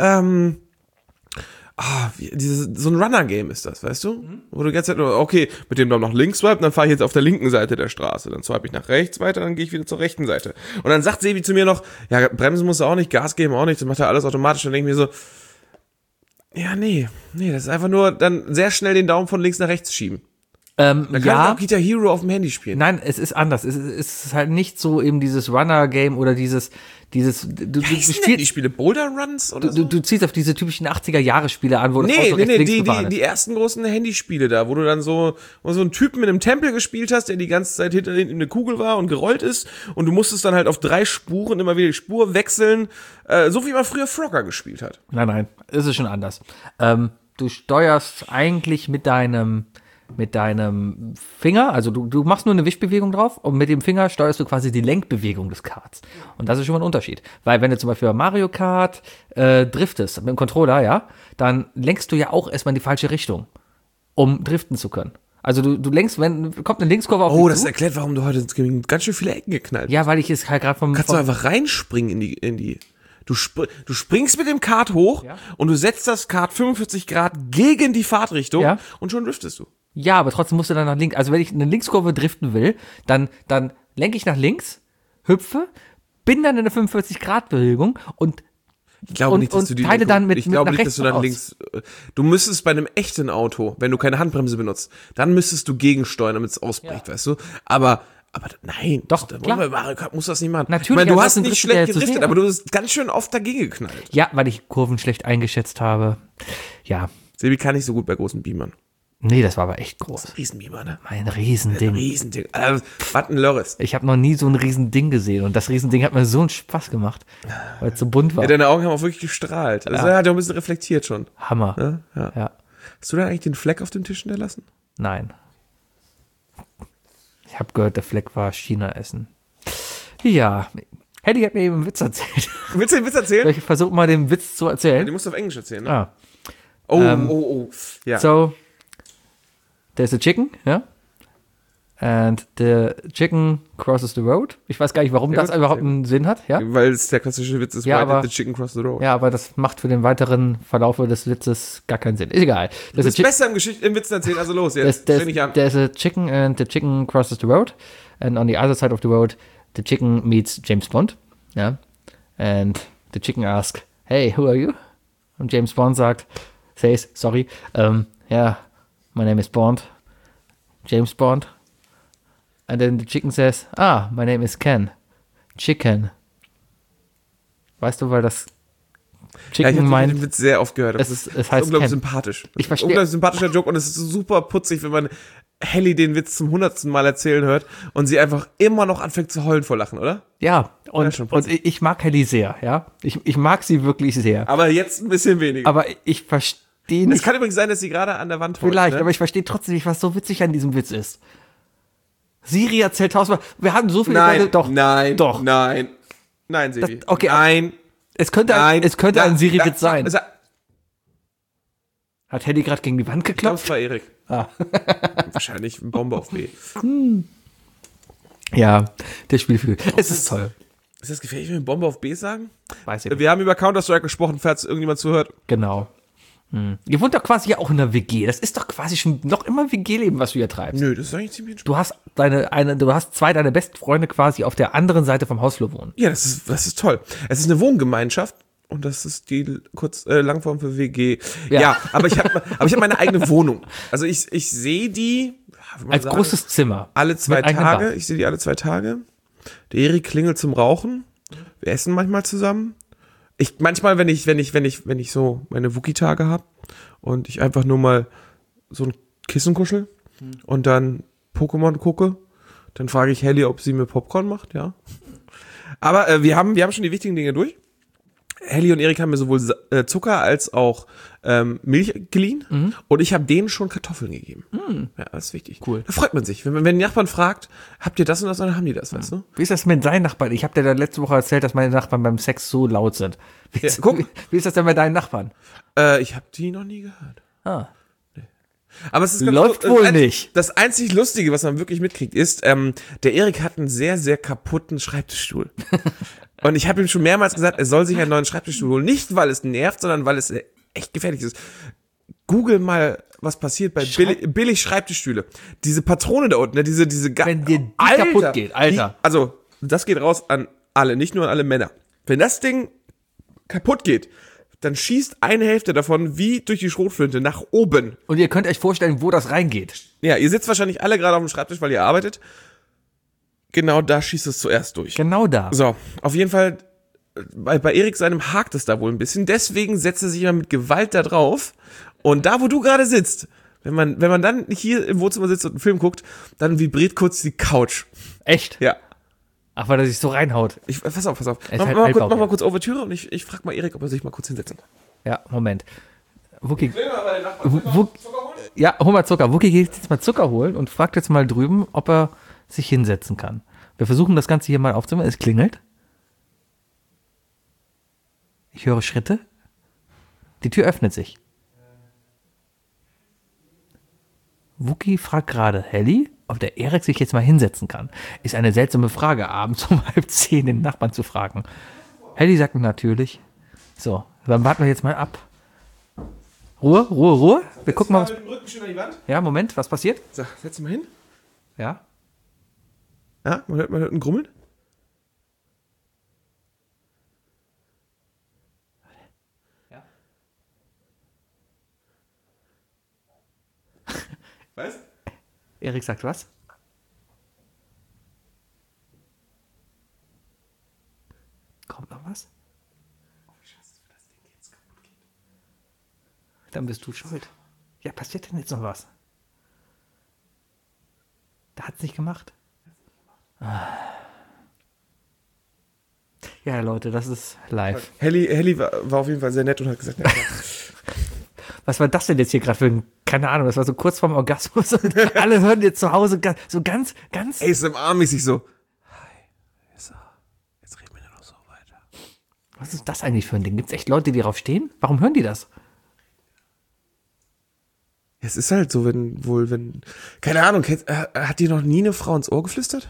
so ein Runner-Game ist das, weißt du? Wo du die ganze Zeit nur, okay, mit dem Daumen nach links swipe, dann fahre ich jetzt auf der linken Seite der Straße. Dann swipe ich nach rechts weiter, dann gehe ich wieder zur rechten Seite. Und dann sagt Sebi zu mir noch, ja, bremsen musst du auch nicht, Gas geben auch nicht, das macht er alles automatisch. Und dann denke ich mir so, ja, nee, das ist einfach nur dann sehr schnell den Daumen von links nach rechts schieben. Dann kann ich auch Guitar Hero auf dem Handy spielen. Nein, es ist anders. Es ist halt nicht so eben dieses Runner-Game oder dieses du spielst die Spiele Boulder Runs oder so? Du ziehst auf diese typischen 80er-Jahre-Spiele an, wo das Auto rechts, Nee, links gefahren ist. die ersten großen Handyspiele da, wo du dann so einen Typen in einem Tempel gespielt hast, der die ganze Zeit hinter eine Kugel war und gerollt ist und du musstest dann halt auf 3 Spuren immer wieder die Spur wechseln, so wie man früher Frogger gespielt hat. Nein, es ist schon anders. Du steuerst eigentlich mit deinem Finger, also du machst nur eine Wischbewegung drauf und mit dem Finger steuerst du quasi die Lenkbewegung des Karts. Und das ist schon mal ein Unterschied. Weil wenn du zum Beispiel bei Mario Kart driftest mit dem Controller, ja, dann lenkst du ja auch erstmal in die falsche Richtung, um driften zu können. Also du lenkst, wenn kommt eine Linkskurve auf dich Das zu. erklärt, warum du heute ganz schön viele Ecken geknallt hast. Ja, weil ich es halt gerade Kannst du einfach reinspringen in die Du springst mit dem Kart hoch und du setzt das Kart 45 Grad gegen die Fahrtrichtung und schon driftest du. Ja, aber trotzdem musst du dann nach links. Also wenn ich eine Linkskurve driften will, dann lenke ich nach links, hüpfe, bin dann in einer 45-Grad-Bewegung und ich glaube nicht, dass du die teile dann mit ich glaube nach nicht, dass rechts du dann links. Du müsstest bei einem echten Auto, wenn du keine Handbremse benutzt, dann müsstest du gegensteuern, damit es ausbricht, weißt du? Aber nein, Doch, da klar. wollen wir Mario Kart musst du das nicht machen. Natürlich, ich meine, du also hast das nicht ist ein schlecht Drift, der zu gedriftet, sehen. aber du bist ganz schön oft dagegen geknallt. Ja, weil ich Kurven schlecht eingeschätzt habe. Ja. Sebi kann nicht so gut bei großen Beamern. Nee, das war aber echt groß. Riesenbeamer, ne? Ein Riesending. Riesending. Was ein Lörres. Ich habe noch nie so ein Riesending gesehen und das Riesending hat mir so einen Spaß gemacht, weil es so bunt war. Ja, deine Augen haben auch wirklich gestrahlt. Also er hat ja auch ein bisschen reflektiert schon. Hammer. Ja. Hast du da eigentlich den Fleck auf dem Tisch hinterlassen? Nein. Ich habe gehört, der Fleck war China-Essen. Ja. Hedy hat mir eben einen Witz erzählt. Willst du den Witz erzählen? Ich versuche mal den Witz zu Den erzählen. musst du auf Englisch erzählen, ne? Ah. Oh. Ja. So, there's a chicken, ja? and the chicken crosses the road. Ich weiß gar nicht, warum das gut, überhaupt sehr einen Sinn hat, ja? Weil es der klassische Witz ist, Ja, why aber- did the chicken cross the road? Ja, aber das macht für den weiteren Verlauf des Witzes gar keinen Sinn. Ist egal. Du bist besser im Witz erzählen, also los, jetzt there's, streng dich an. there's a chicken and the chicken crosses the road. And on the other side of the road, the chicken meets James Bond. Ja. And the chicken asks, hey, who are you? Und James Bond says, sorry, yeah, my name is Bond. James Bond. And then the chicken says, my name is Ken. Chicken. Weißt du, weil das Ja, ich Chicken habe den meint, Witz sehr oft gehört. Das es ist heißt unglaublich Ken. sympathisch. Ich verstehe. Unglaublich sympathischer Joke und es ist super putzig, wenn man Helly den Witz zum 100. Mal erzählen hört und sie einfach immer noch anfängt zu heulen vor Lachen, oder? ja, schon und ich mag Kelly sehr, ja. Ich mag sie wirklich sehr. Aber jetzt ein bisschen weniger. Aber ich verstehe Es nicht, kann übrigens sein, dass sie gerade an der Wand heult. vielleicht, ne? aber ich verstehe trotzdem nicht, was so witzig an diesem Witz ist. Siri erzählt tausendmal, wir haben so viele Nein, doch, nein, doch. nein. Nein, Sebi. Das- okay, nein. Es könnte, Nein. es könnte ein Siri-Witz sein. Ich Hat Helly gerade gegen die Wand glaube, geklopft? es war Erik. Ah. Wahrscheinlich eine Bombe auf B. Ja, der Spielfilm. Es ist toll. Ist das gefährlich, wenn wir Bombe auf B sagen? Weiß ich nicht. Wir haben über Counter-Strike gesprochen, falls irgendjemand zuhört. Genau. Ihr wohnt doch quasi ja auch in einer WG. Das ist doch quasi schon noch immer WG-Leben, was du hier treibst. Nö, das ist eigentlich ziemlich entspannt. Du hast zwei deiner besten Freunde quasi auf der anderen Seite vom Hausflur wohnen. Ja, das ist toll. Es ist eine Wohngemeinschaft und das ist die Langform für WG. Ja. Ja, aber ich habe meine eigene Wohnung. Also ich sehe die wie man Als sagen, großes Zimmer. alle 2 mit eigenem Tage. Bad. Ich sehe die alle 2 Tage. Der Erik klingelt zum Rauchen. Wir essen manchmal zusammen. Manchmal, wenn ich so meine Wookie-Tage habe und ich einfach nur mal so ein Kissen kuschel und dann Pokémon gucke, dann frage ich Helly, ob sie mir Popcorn macht, ja. Aber wir haben schon die wichtigen Dinge durch. Helly und Erik haben mir sowohl Zucker als auch Milch geliehen und ich habe denen schon Kartoffeln gegeben. Ja, das ist wichtig. Cool. Da freut man sich. Wenn die Nachbarn fragt, habt ihr das und das, dann haben die das, weißt du? Wie ist das mit deinen Nachbarn? Ich habe dir da letzte Woche erzählt, dass meine Nachbarn beim Sex so laut sind. Wie ist, guck. wie ist das denn bei deinen Nachbarn? Ich habe die noch nie gehört. Ah. Aber es ist Läuft wohl nicht. Das einzig Lustige, was man wirklich mitkriegt, ist, der Erik hat einen sehr, sehr kaputten Schreibtischstuhl. Und ich habe ihm schon mehrmals gesagt, er soll sich einen neuen Schreibtischstuhl holen. Nicht, weil es nervt, sondern weil es echt gefährlich ist. Google mal, was passiert bei billig Schreibtischstühle. Diese Patrone da unten, ne, diese Wenn dir die kaputt geht, Alter. Also, das geht raus an alle, nicht nur an alle Männer. Wenn das Ding kaputt geht, dann schießt eine Hälfte davon wie durch die Schrotflinte nach oben. Und ihr könnt euch vorstellen, wo das reingeht. Ja, ihr sitzt wahrscheinlich alle gerade auf dem Schreibtisch, weil ihr arbeitet. Genau da schießt es zuerst durch. Genau da. So, auf jeden Fall, bei Erik seinem hakt es da wohl ein bisschen. Deswegen setzt er sich immer mit Gewalt da drauf. Und da, wo du gerade sitzt, wenn man dann hier im Wohnzimmer sitzt und einen Film guckt, dann vibriert kurz die Couch. Echt? Ja. Ach, weil er sich so reinhaut. Pass auf. Es ist Mach halt mal Altbau. kurz Ouvertüre und ich frag mal Erik, ob er sich mal kurz hinsetzen kann. Ja, Moment. Wookie, ja, hol mal Zucker. Wookie geht jetzt mal Zucker holen und fragt jetzt mal drüben, ob er sich hinsetzen kann. Wir versuchen das Ganze hier mal aufzunehmen. Es klingelt. Ich höre Schritte. Die Tür öffnet sich. Wookie fragt gerade Helly, ob der Erik sich jetzt mal hinsetzen kann. Ist eine seltsame Frage, abends um 9:30 den Nachbarn zu fragen. Helly sagt natürlich. So, dann warten wir jetzt mal ab. Ruhe. Wir gucken mal, was... mit dem Rücken schön an die Wand. Ja, Moment, was passiert? So, setz dich mal hin. Ja. Ja, man hört ein Grummeln. Ja. Was? Erik sagt was? Kommt noch was? Dann bist du schuld. Ja, passiert denn jetzt noch was? Da hat's nicht gemacht. Ja, Leute, das ist live. Helly war auf jeden Fall sehr nett und hat gesagt, ja, Was war das denn jetzt hier gerade für ein, keine Ahnung, das war so kurz vorm Orgasmus und alle hören jetzt zu Hause so ganz, ASMR-mäßig so. Hi, so, jetzt reden wir nur noch so weiter. was ist das eigentlich für ein Ding? Gibt's echt Leute, die darauf stehen? Warum hören die das? Es ist halt so, wenn, keine Ahnung, hat dir noch nie eine Frau ins Ohr geflüstert?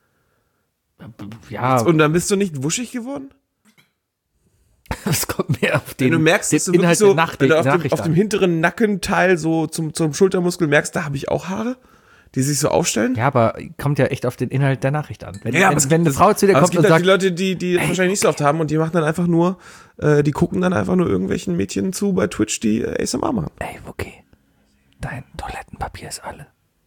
Ja, Und dann bist du nicht wuschig geworden? es kommt mehr auf den, Wenn du merkst, dass du den wirklich Inhalt so, der wenn du auf Nachricht dem an. hinteren Nackenteil so zum Schultermuskel merkst, da habe ich auch Haare, die sich so aufstellen. Ja, aber kommt ja echt auf den Inhalt der Nachricht an. Wenn, aber es wenn eine Frau zu dir aber kommt es und gibt halt sagt, die Leute, die das wahrscheinlich nicht so oft haben und die machen dann einfach nur, die gucken dann einfach nur irgendwelchen Mädchen zu bei Twitch, die ASMR machen. ey, okay, dein Toilettenpapier ist alle.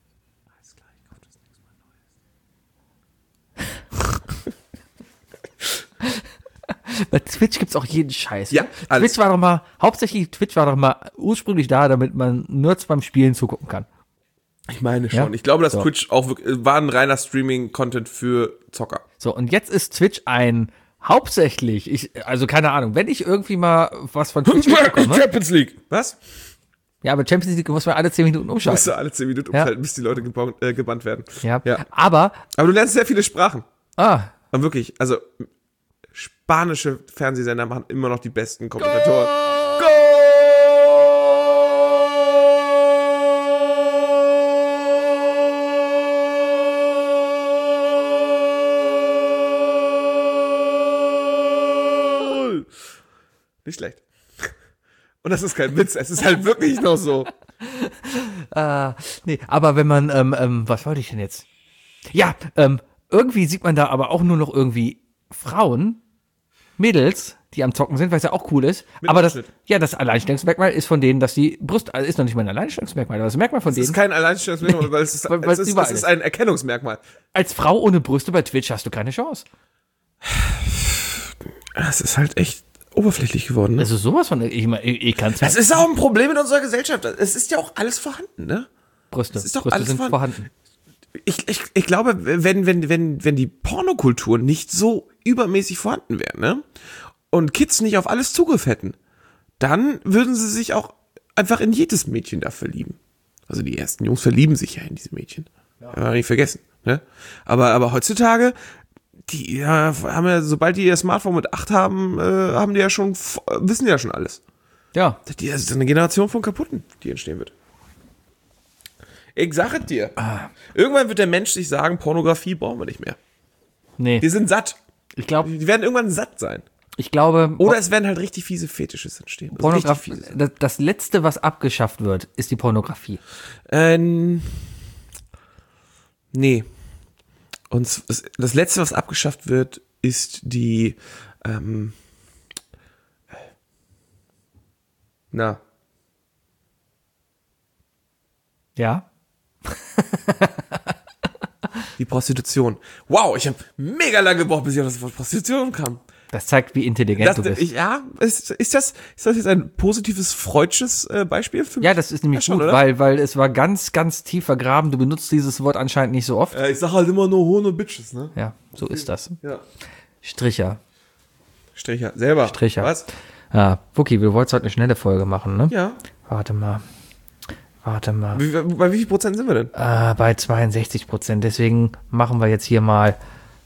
Bei Twitch gibt's auch jeden Scheiß. Ja, ne? alles. Twitch war doch mal ursprünglich da, damit man Nerds beim Spielen zugucken kann. Ich meine schon. Ja? Ich glaube, dass So. Twitch auch wirklich, war ein reiner Streaming-Content für Zocker. So, und jetzt ist Twitch hauptsächlich, also keine Ahnung, wenn ich irgendwie mal was von Twitch mitbekomme, Champions League. Was? ja, aber Champions League muss man alle 10 Minuten Musst umschalten. du alle 10 Minuten Ja. umschalten, bis die Leute gebannt werden. Ja. Ja. Aber, Aber du lernst sehr viele Sprachen. ah, Und wirklich, also spanische Fernsehsender machen immer noch die besten Kommentatoren. Goal! Nicht schlecht. Und das ist kein Witz, es ist halt wirklich noch so. nee, aber wenn man, was wollte ich denn jetzt? Ja, irgendwie sieht man da aber auch nur noch irgendwie Frauen, Mädels, die am Zocken sind, weil es ja auch cool ist. Mit Aber das, Ausschnitt. ja, das Alleinstellungsmerkmal ist von denen, dass die Brust, also ist noch nicht mal ein Alleinstellungsmerkmal, aber das Merkmal von Es ist denen, kein Alleinstellungsmerkmal, weil es ist, weil es es überall ist ein Erkennungsmerkmal. als Frau ohne Brüste bei Twitch hast du keine Chance. Es ist halt echt oberflächlich geworden, ne? Also sowas von, ich kann's Das ist auch ein Problem in unserer Gesellschaft. Es ist ja auch alles vorhanden, ne? Brüste, ist doch Brüste alles sind vorhanden. Ich glaube, wenn die Pornokultur nicht so übermäßig vorhanden wäre, ne? Und Kids nicht auf alles Zugriff hätten, dann würden sie sich auch einfach in jedes Mädchen da verlieben. Also die ersten Jungs verlieben sich ja in diese Mädchen. Ja. Nicht vergessen, ne? Aber heutzutage, die haben ja, sobald die ihr Smartphone mit 8 haben, haben die ja schon, wissen die ja schon alles. Ja. Das ist eine Generation von Kaputten, die entstehen wird. Ich sage es dir. Irgendwann wird der Mensch sich sagen, Pornografie brauchen wir nicht mehr. Nee, Wir sind satt. ich glaube, Die werden irgendwann satt sein. Oder es werden halt richtig fiese Fetisches entstehen. Also Pornografie, richtig fiese. das Letzte, was abgeschafft wird, ist die Pornografie. Nee. Und das Letzte, was abgeschafft wird, ist die Ja. die Prostitution. Wow, ich habe mega lange gebraucht, bis ich auf das Wort Prostitution kam. Das zeigt, wie intelligent du bist. Ist das jetzt ein positives freudsches Beispiel für mich? Ja, das ist nämlich schon, gut, oder? weil es war ganz, ganz tief vergraben. Du benutzt dieses Wort anscheinend nicht so oft. Ich sag halt immer nur Hohn und Bitches, ne? Ja, so ist das. Ja. Stricher. Stricher, selber. Stricher. Was? Ja, Wookie, wir wollten heute eine schnelle Folge machen, ne? Ja. Warte mal. Bei wie viel Prozent sind wir denn? Bei 62%. Deswegen machen wir jetzt hier mal.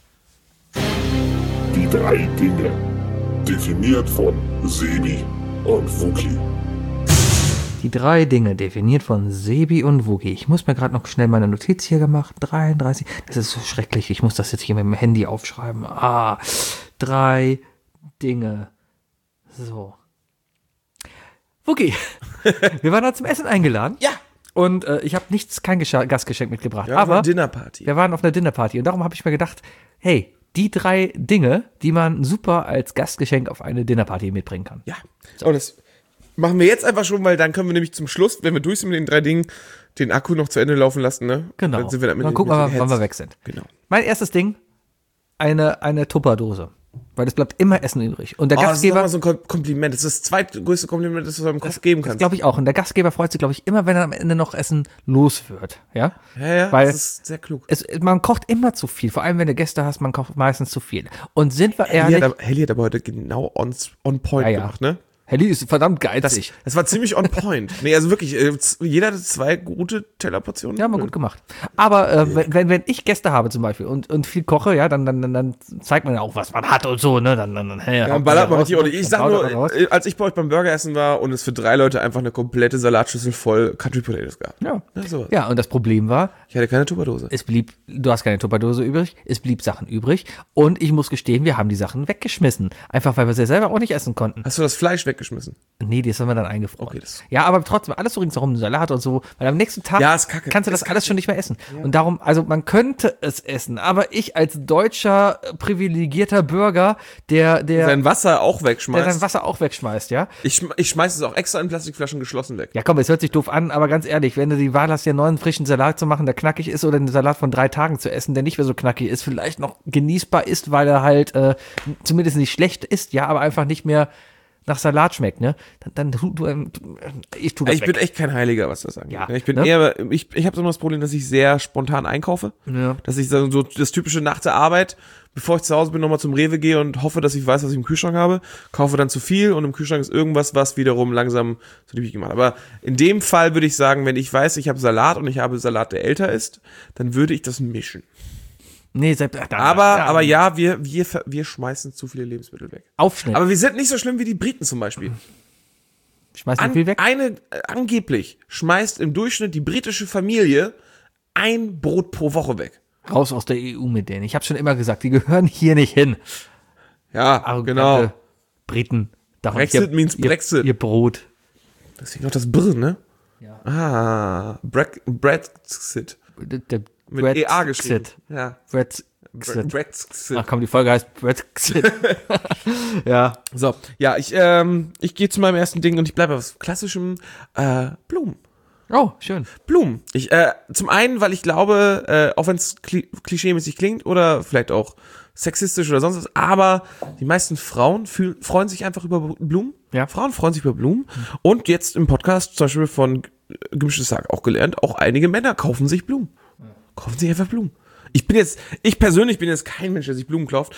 Die 3 Dinge. Definiert von Sebi und Wookie. Die 3 Dinge, definiert von Sebi und Wookie. Ich muss mir gerade noch schnell meine Notiz hier gemacht. 33. Das ist so schrecklich. Ich muss das jetzt hier mit dem Handy aufschreiben. 3 Dinge. So. Wookie, wir waren da zum Essen eingeladen. Ja. Und ich habe kein Gastgeschenk mitgebracht. Ja, aber Dinnerparty. wir waren auf einer Dinnerparty. Und darum habe ich mir gedacht, hey, die 3 Dinge, die man super als Gastgeschenk auf eine Dinnerparty mitbringen kann. Ja. Und das machen wir jetzt einfach schon, weil dann können wir nämlich zum Schluss, wenn wir durch sind mit den 3 Dingen, den Akku noch zu Ende laufen lassen, ne? Genau. Dann sind wir Dann gucken wir mal, den wann wir Heads. weg sind. Genau. Mein erstes Ding, eine Tupperdose. Weil es bleibt immer Essen übrig. Und der Das ist Gastgeber, nochmal so ein Kompliment. Das ist das zweitgrößte Kompliment, das du deinem Kopf geben kannst. glaube ich auch. Und der Gastgeber freut sich, glaube ich, immer, wenn er am Ende noch Essen los wird. Ja? Ja, Weil das ist sehr klug. man kocht immer zu viel. Vor allem, wenn du Gäste hast, man kocht meistens zu viel. Und sind wir ehrlich, Helly hat aber heute genau on point Ja, ja. gemacht, ne? Helly ist verdammt Das geizig. war ziemlich on point. Nee, also wirklich, jeder hatte 2 gute Tellerportionen. Ja, haben wir gut gemacht. Aber wenn ich Gäste habe zum Beispiel und viel koche, ja, dann zeigt man ja auch, was man hat und so, ne? Dann Ja, ballert man richtig. Und ich sag nur, als ich bei euch beim Burgeressen war und es für 3 Leute einfach eine komplette Salatschüssel voll Country Potatoes gab. Ja. So. Ja, und das Problem war, Ich hatte keine Tupperdose. du hast keine Tupperdose übrig, es blieb Sachen übrig und ich muss gestehen, wir haben die Sachen weggeschmissen. Einfach, weil wir sie selber auch nicht essen konnten. Hast du das Fleisch weggeschmissen? Nee, das haben wir dann eingefroren. Okay, das- Ja, aber trotzdem, alles so ringsherum, Salat und so, weil am nächsten Tag Ja, ist kacke. kannst du das alles schon nicht mehr essen. Und darum, also man könnte es essen, aber ich als deutscher, privilegierter Bürger, der Sein Wasser auch sein wegschmeißt. Wasser auch wegschmeißt, ja. Ich schmeiß es auch extra in Plastikflaschen geschlossen weg. Ja, komm, es hört sich doof an, aber ganz ehrlich, wenn du die Wahl hast, dir einen neuen frischen Salat zu machen, der knackig ist, oder einen Salat von 3 Tagen zu essen, der nicht mehr so knackig ist, vielleicht noch genießbar ist, weil er halt zumindest nicht schlecht ist, ja, aber einfach nicht mehr nach Salat schmeckt, ne? Dann ich tu das Ich weg. bin echt kein Heiliger, was das angeht. Ja, Ich bin ne? eher, ich habe so das Problem, dass ich sehr spontan einkaufe. Ja. Dass ich so das typische nach der Arbeit, bevor ich zu Hause bin, nochmal zum Rewe gehe und hoffe, dass ich weiß, was ich im Kühlschrank habe, kaufe dann zu viel und im Kühlschrank ist irgendwas, was wiederum langsam so liebig gemacht. Aber in dem Fall würde ich sagen, wenn ich weiß, ich habe Salat und ich habe Salat, der älter ist, dann würde ich das mischen. Nee, selbst, Aber ja, wir schmeißen zu viele Lebensmittel weg. Aufschnitt. Aber wir sind nicht so schlimm wie die Briten zum Beispiel. Schmeißt du viel weg? Angeblich schmeißt im Durchschnitt die britische Familie ein Brot pro Woche weg. Raus aus der EU mit denen. Ich habe schon immer gesagt, die gehören hier nicht hin. Ja, Arrogante genau. Briten. Darum Brexit means Brexit. Ihr Brot. Deswegen noch das Brr, ne? Ja. Ah, Brexit. Der Mit Brexit. EA geschrieben. Ja. Brexit. Brexit. Ach komm, die Folge heißt Brexit. Ja. So, ja, ich gehe zu meinem ersten Ding und ich bleibe auf klassischem Blumen. Oh, schön. Blumen. Zum einen, weil ich glaube, auch wenn es klischeemäßig klingt oder vielleicht auch sexistisch oder sonst was, aber die meisten Frauen freuen sich einfach über Blumen. Ja. Frauen freuen sich über Blumen. Und jetzt im Podcast zum Beispiel von Gemischtes Hack auch gelernt, auch einige Männer kaufen sich Blumen. Kaufen sich einfach Blumen. Ich persönlich bin jetzt kein Mensch, der sich Blumen kauft.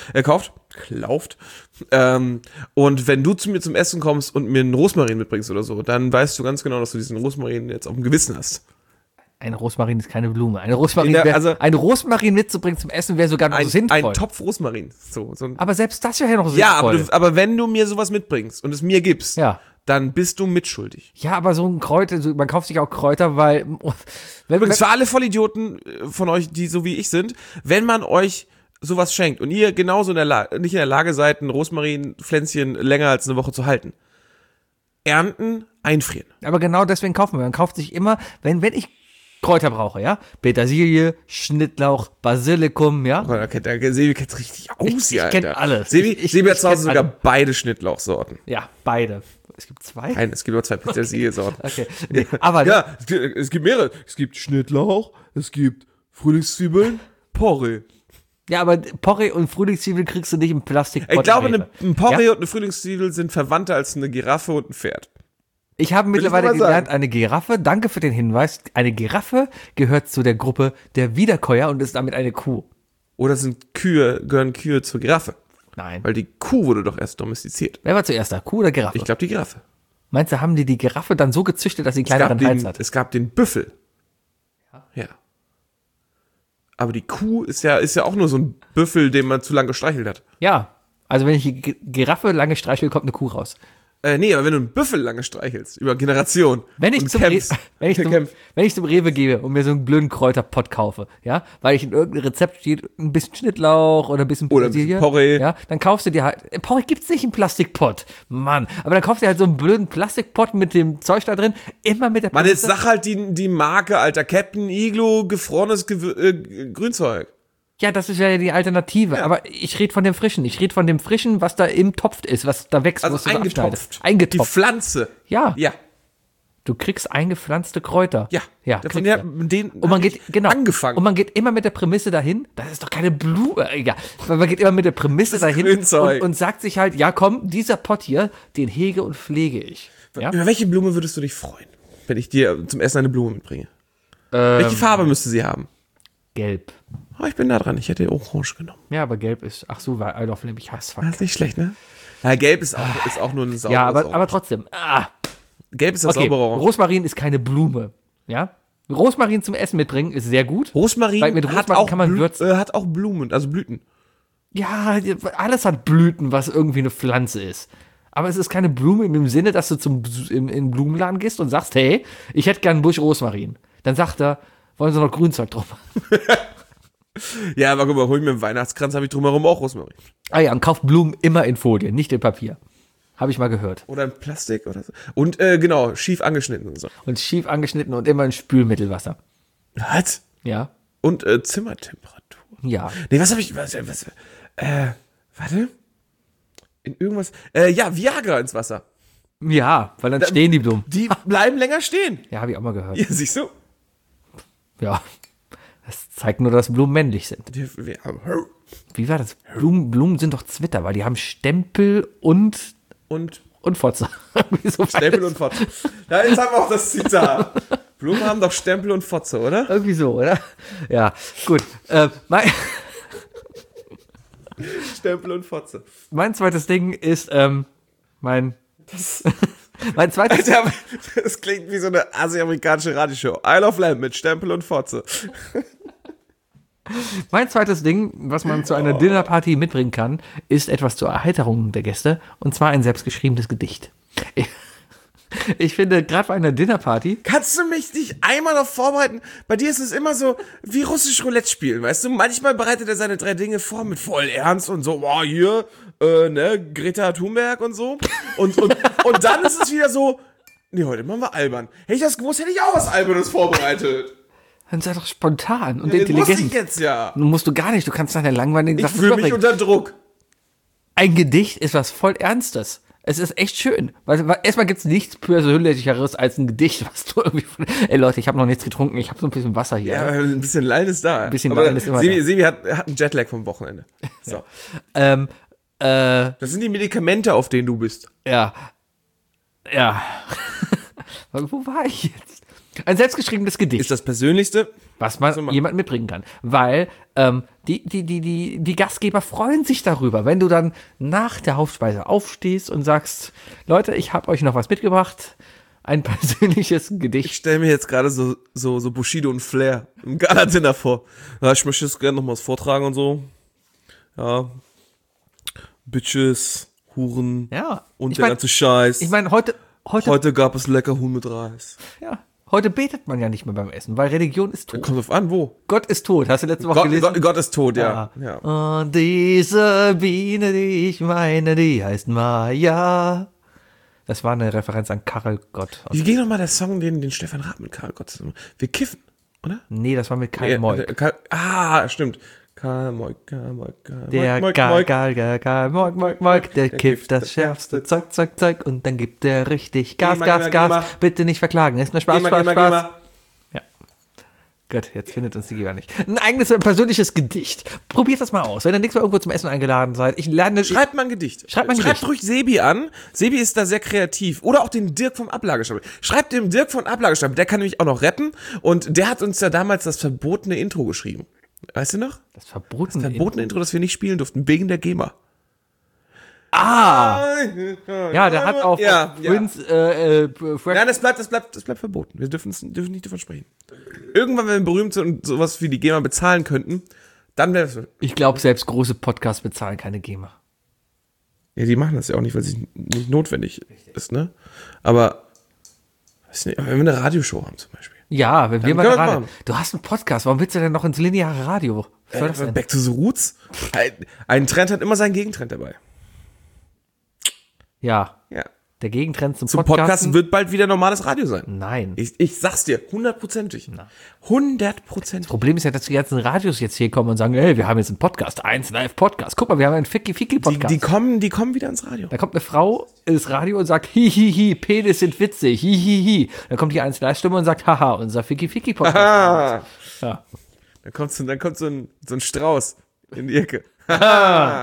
Und wenn du zu mir zum Essen kommst und mir einen Rosmarin mitbringst oder so, dann weißt du ganz genau, dass du diesen Rosmarin jetzt auf dem Gewissen hast. Ein Rosmarin ist keine Blume. Ein Rosmarin, ein Rosmarin mitzubringen zum Essen wäre sogar noch sinnvoll. Ein Topf Rosmarin. So ein aber selbst das wäre ja noch ja, sinnvoll. aber wenn du mir sowas mitbringst und es mir gibst, Ja. dann bist du mitschuldig. Ja, aber so ein Kräuter, man kauft sich auch Kräuter, weil Übrigens für alle Vollidioten von euch, die so wie ich sind, wenn man euch sowas schenkt und ihr genauso nicht in der Lage seid, ein Rosmarinpflänzchen länger als eine Woche zu halten, ernten, einfrieren. aber genau deswegen kaufen wir. Man kauft sich immer, wenn ich Kräuter brauche, ja? Petersilie, Schnittlauch, Basilikum, ja? Oh, Sebi kennt's richtig aus, Ich kenn alles. Sebi hat zu Hause kenn sogar beide Schnittlauchsorten. Ja, beide. Es gibt 2? Nein, es gibt nur 2 Petersiliesorten. Okay. Nee, aber Ja, es gibt mehrere. Es gibt Schnittlauch, es gibt Frühlingszwiebeln, Porree. ja, aber Porree und Frühlingszwiebeln kriegst du nicht im Plastikpot. Ich glaube, ein Porree Ja? und eine Frühlingszwiebel sind verwandter als eine Giraffe und ein Pferd. Ich habe mittlerweile mal sagen. gelernt, eine Giraffe, danke für den Hinweis, eine Giraffe gehört zu der Gruppe der Wiederkäuer und ist damit eine Kuh. Oder gehören Kühe zur Giraffe? Nein. Weil die Kuh wurde doch erst domestiziert. Wer war zuerst da? Kuh oder Giraffe? Ich glaube, die Giraffe. Meinst du, haben die Giraffe dann so gezüchtet, dass sie einen kleineren Hals hat? Es gab den Büffel. Ja. Aber die Kuh ist ja auch nur so ein Büffel, den man zu lange gestreichelt hat. Ja. Also wenn ich die Giraffe lange streichel, kommt eine Kuh raus. Nee, aber wenn du einen Büffel lange streichelst, über Generationen. Wenn ich, und zum kämpfst, wenn ich zum Rewe gehe und mir so einen blöden Kräuterpott kaufe, ja, weil ich in irgendeinem Rezept steht, ein bisschen Schnittlauch oder ein bisschen Oder ein bisschen Petersilie, Porree. ja, dann kaufst du dir halt, Porree gibt's nicht im Plastikpott, Mann, aber dann kaufst du dir halt so einen blöden Plastikpott mit dem Zeug da drin, immer mit der Mann, jetzt sag halt die Marke, Alter. Captain Iglo, gefrorenes Grünzeug. Ja, das ist ja die Alternative, Ja. aber ich rede von dem Frischen, was da im Topf ist, was da wächst, Also was du so abschneidest. Die Eingetopft. Pflanze. Ja, Ja. du kriegst eingepflanzte Kräuter. Ja. kriegst Von du. denen Und man geht, genau. angefangen. Und man geht immer mit der Prämisse dahin, das ist doch keine Blume, egal. Weil man geht immer mit der Prämisse dahin Grünzeug. und sagt sich halt, ja komm, dieser Pott hier, den hege und pflege ich. Ja? Über welche Blume würdest du dich freuen, wenn ich dir zum Essen eine Blume mitbringe? Welche Farbe müsste sie haben? gelb. Oh, ich bin da dran. Ich hätte orange genommen. Ja, aber gelb ist, ach so, weil Isle of Lamp, ich hasse Das fuck. ist nicht schlecht, ne? Ja, gelb ist auch nur ein sauberes Ja, aber Orange. trotzdem. Gelb ist das Okay, saubere Orange. Rosmarin ist keine Blume. Ja? Rosmarin zum Essen mitbringen ist sehr gut. Rosmarin, Weil mit Rosmarin kann man würzen. hat auch Blumen, also Blüten. Ja, alles hat Blüten, was irgendwie eine Pflanze ist. Aber es ist keine Blume im Sinne, dass du in den Blumenladen gehst und sagst, hey, ich hätte gern einen Busch Rosmarin. Dann sagt er, wollen Sie noch Grünzeug drauf? Ja, aber guck mal, hol ich mir einen Weihnachtskranz, habe ich drumherum auch Rosmarin. Ah ja, und kauft Blumen immer in Folie, nicht in Papier. Habe ich mal gehört. Oder in Plastik oder so. Und genau, schief angeschnitten und so. Und schief angeschnitten und immer in Spülmittelwasser. Was? Ja? Und Zimmertemperatur. Ja. Nee, was habe ich, warte. In irgendwas, ja, Viagra ins Wasser. Ja, weil dann stehen die Blumen. Die bleiben länger stehen. Ja, habe ich auch mal gehört. Ja, siehst du? Ja. Das zeigt nur, dass Blumen männlich sind. Wie war das? Blumen sind doch Zwitter, weil die haben Stempel und Fotze. So Stempel und Fotze. Ja, jetzt haben wir auch das Zitat. Blumen haben doch Stempel und Fotze, oder? Irgendwie so, oder? Ja, gut. Stempel und Fotze. Mein zweites Ding ist mein zweites. Alter, das klingt wie so eine asi-amerikanische Radioshow. Isle of Lamp mit Stempel und Fotze. Mein zweites Ding, was man zu einer Dinnerparty mitbringen kann, ist etwas zur Erheiterung der Gäste, und zwar ein selbstgeschriebenes Gedicht. Ich finde, gerade bei einer Dinnerparty. Kannst du mich nicht einmal noch vorbereiten? Bei dir ist es immer so wie russisch Roulette spielen, weißt du? Manchmal bereitet er seine 3 Dinge vor mit voll Ernst und so, boah, hier, Greta Thunberg und so. Und dann ist es wieder so, nee, heute machen wir albern. Hätte ich das gewusst, hätte ich auch was Albernes vorbereitet. Dann sei doch spontan und Ja, das muss intelligent. ich jetzt ja. Nun musst du gar nicht, du kannst nach der langweiligen Ich Sache fühle mich überbringen. unter Druck. Ein Gedicht ist was voll Ernstes. Es ist echt schön. Weil erstmal gibt es nichts Persönlicheres als ein Gedicht, was du irgendwie ey Leute, ich habe noch nichts getrunken, ich habe so ein bisschen Wasser hier. Ja, ein bisschen Leid ist da. Ein bisschen Leid ist immer da. Sebi hat einen Jetlag vom Wochenende. So. Ja. Das sind die Medikamente, auf denen du bist. Ja. Wo war ich jetzt? Ein selbstgeschriebenes Gedicht. Ist das Persönlichste? Was man jemand mitbringen kann. Weil die Gastgeber freuen sich darüber, wenn du dann nach der Hauptspeise aufstehst und sagst, Leute, ich habe euch noch was mitgebracht. Ein persönliches Ich Gedicht. stelle mir jetzt gerade so Bushido und Flair im Gala-Dinner vor. Ja, ich möchte jetzt gerne noch was vortragen und so. Ja. Bitches, Huren Ja. und der ganze Scheiß. Ich meine, heute gab es lecker Huhn mit Reis. ja, heute betet man ja nicht mehr beim Essen, weil Religion ist tot. Kommt drauf an, wo? Gott ist tot. Hast du letzte Woche gelesen? Gott ist tot, ja. ja. Und diese Biene, die ich meine, die heißt Maya. Das war eine Referenz an Karel Gott. Wie ging nochmal der Song, den Stefan Raab mit Karl Gott? Wir kiffen, oder? Nee, das war mit Karl Moik. Stimmt. Karl Moik. Der Karl Moik, der kifft das schärfste Zeug und dann gibt der richtig Gas. Bitte nicht verklagen, ist nur Spaß. Ja. Gut, jetzt findet uns die Geber nicht. Ein eigenes persönliches Gedicht. Probiert das mal aus. Wenn ihr nächstes Mal irgendwo zum Essen eingeladen seid, Schreibt mal ein Gedicht. Schreibt ruhig Sebi an. Sebi ist da sehr kreativ. Oder auch den Dirk vom Ablagestapel. Schreibt dem Dirk vom Ablagestapel. Der kann nämlich auch noch rappen. Und der hat uns ja damals das verbotene Intro geschrieben. Weißt du noch? Das verbotene Intro, das wir nicht spielen durften, wegen der GEMA. Ja, der hat auf Prince, Nein, das bleibt verboten. Wir dürfen nicht davon sprechen. Irgendwann, wenn wir berühmt sind und sowas wie die GEMA bezahlen könnten, dann wäre das. Ich glaube, selbst große Podcasts bezahlen keine GEMA. Ja, die machen das ja auch nicht, weil es nicht notwendig ist, ne? Aber, weiß nicht, wenn wir eine Radioshow haben zum Beispiel. Ja, wenn wir Dann mal können wir Radio. machen. Du hast einen Podcast, warum willst du denn noch ins lineare Radio? Was soll das denn? Back to the Roots. Ein Trend hat immer seinen Gegentrend dabei. Ja, Ja. der Gegentrend zum Zum Podcasten. Podcast wird bald wieder normales Radio sein. Nein. Ich sag's dir, 100%ig. 100%. Problem ist ja, dass die ganzen Radios jetzt hier kommen und sagen, hey, wir haben jetzt einen Podcast, 1 Live-Podcast. Guck mal, wir haben einen Ficky-Podcast. Die kommen wieder ins Radio. Da kommt eine Frau ins Radio und sagt, hihihi, Penis sind witzig, hihihi. Dann kommt die 1 Live-Stimme und sagt, haha, unser Ficky-Ficky-Podcast. Ah. Ja. Dann kommt so ein Strauß in die Ecke. Ja.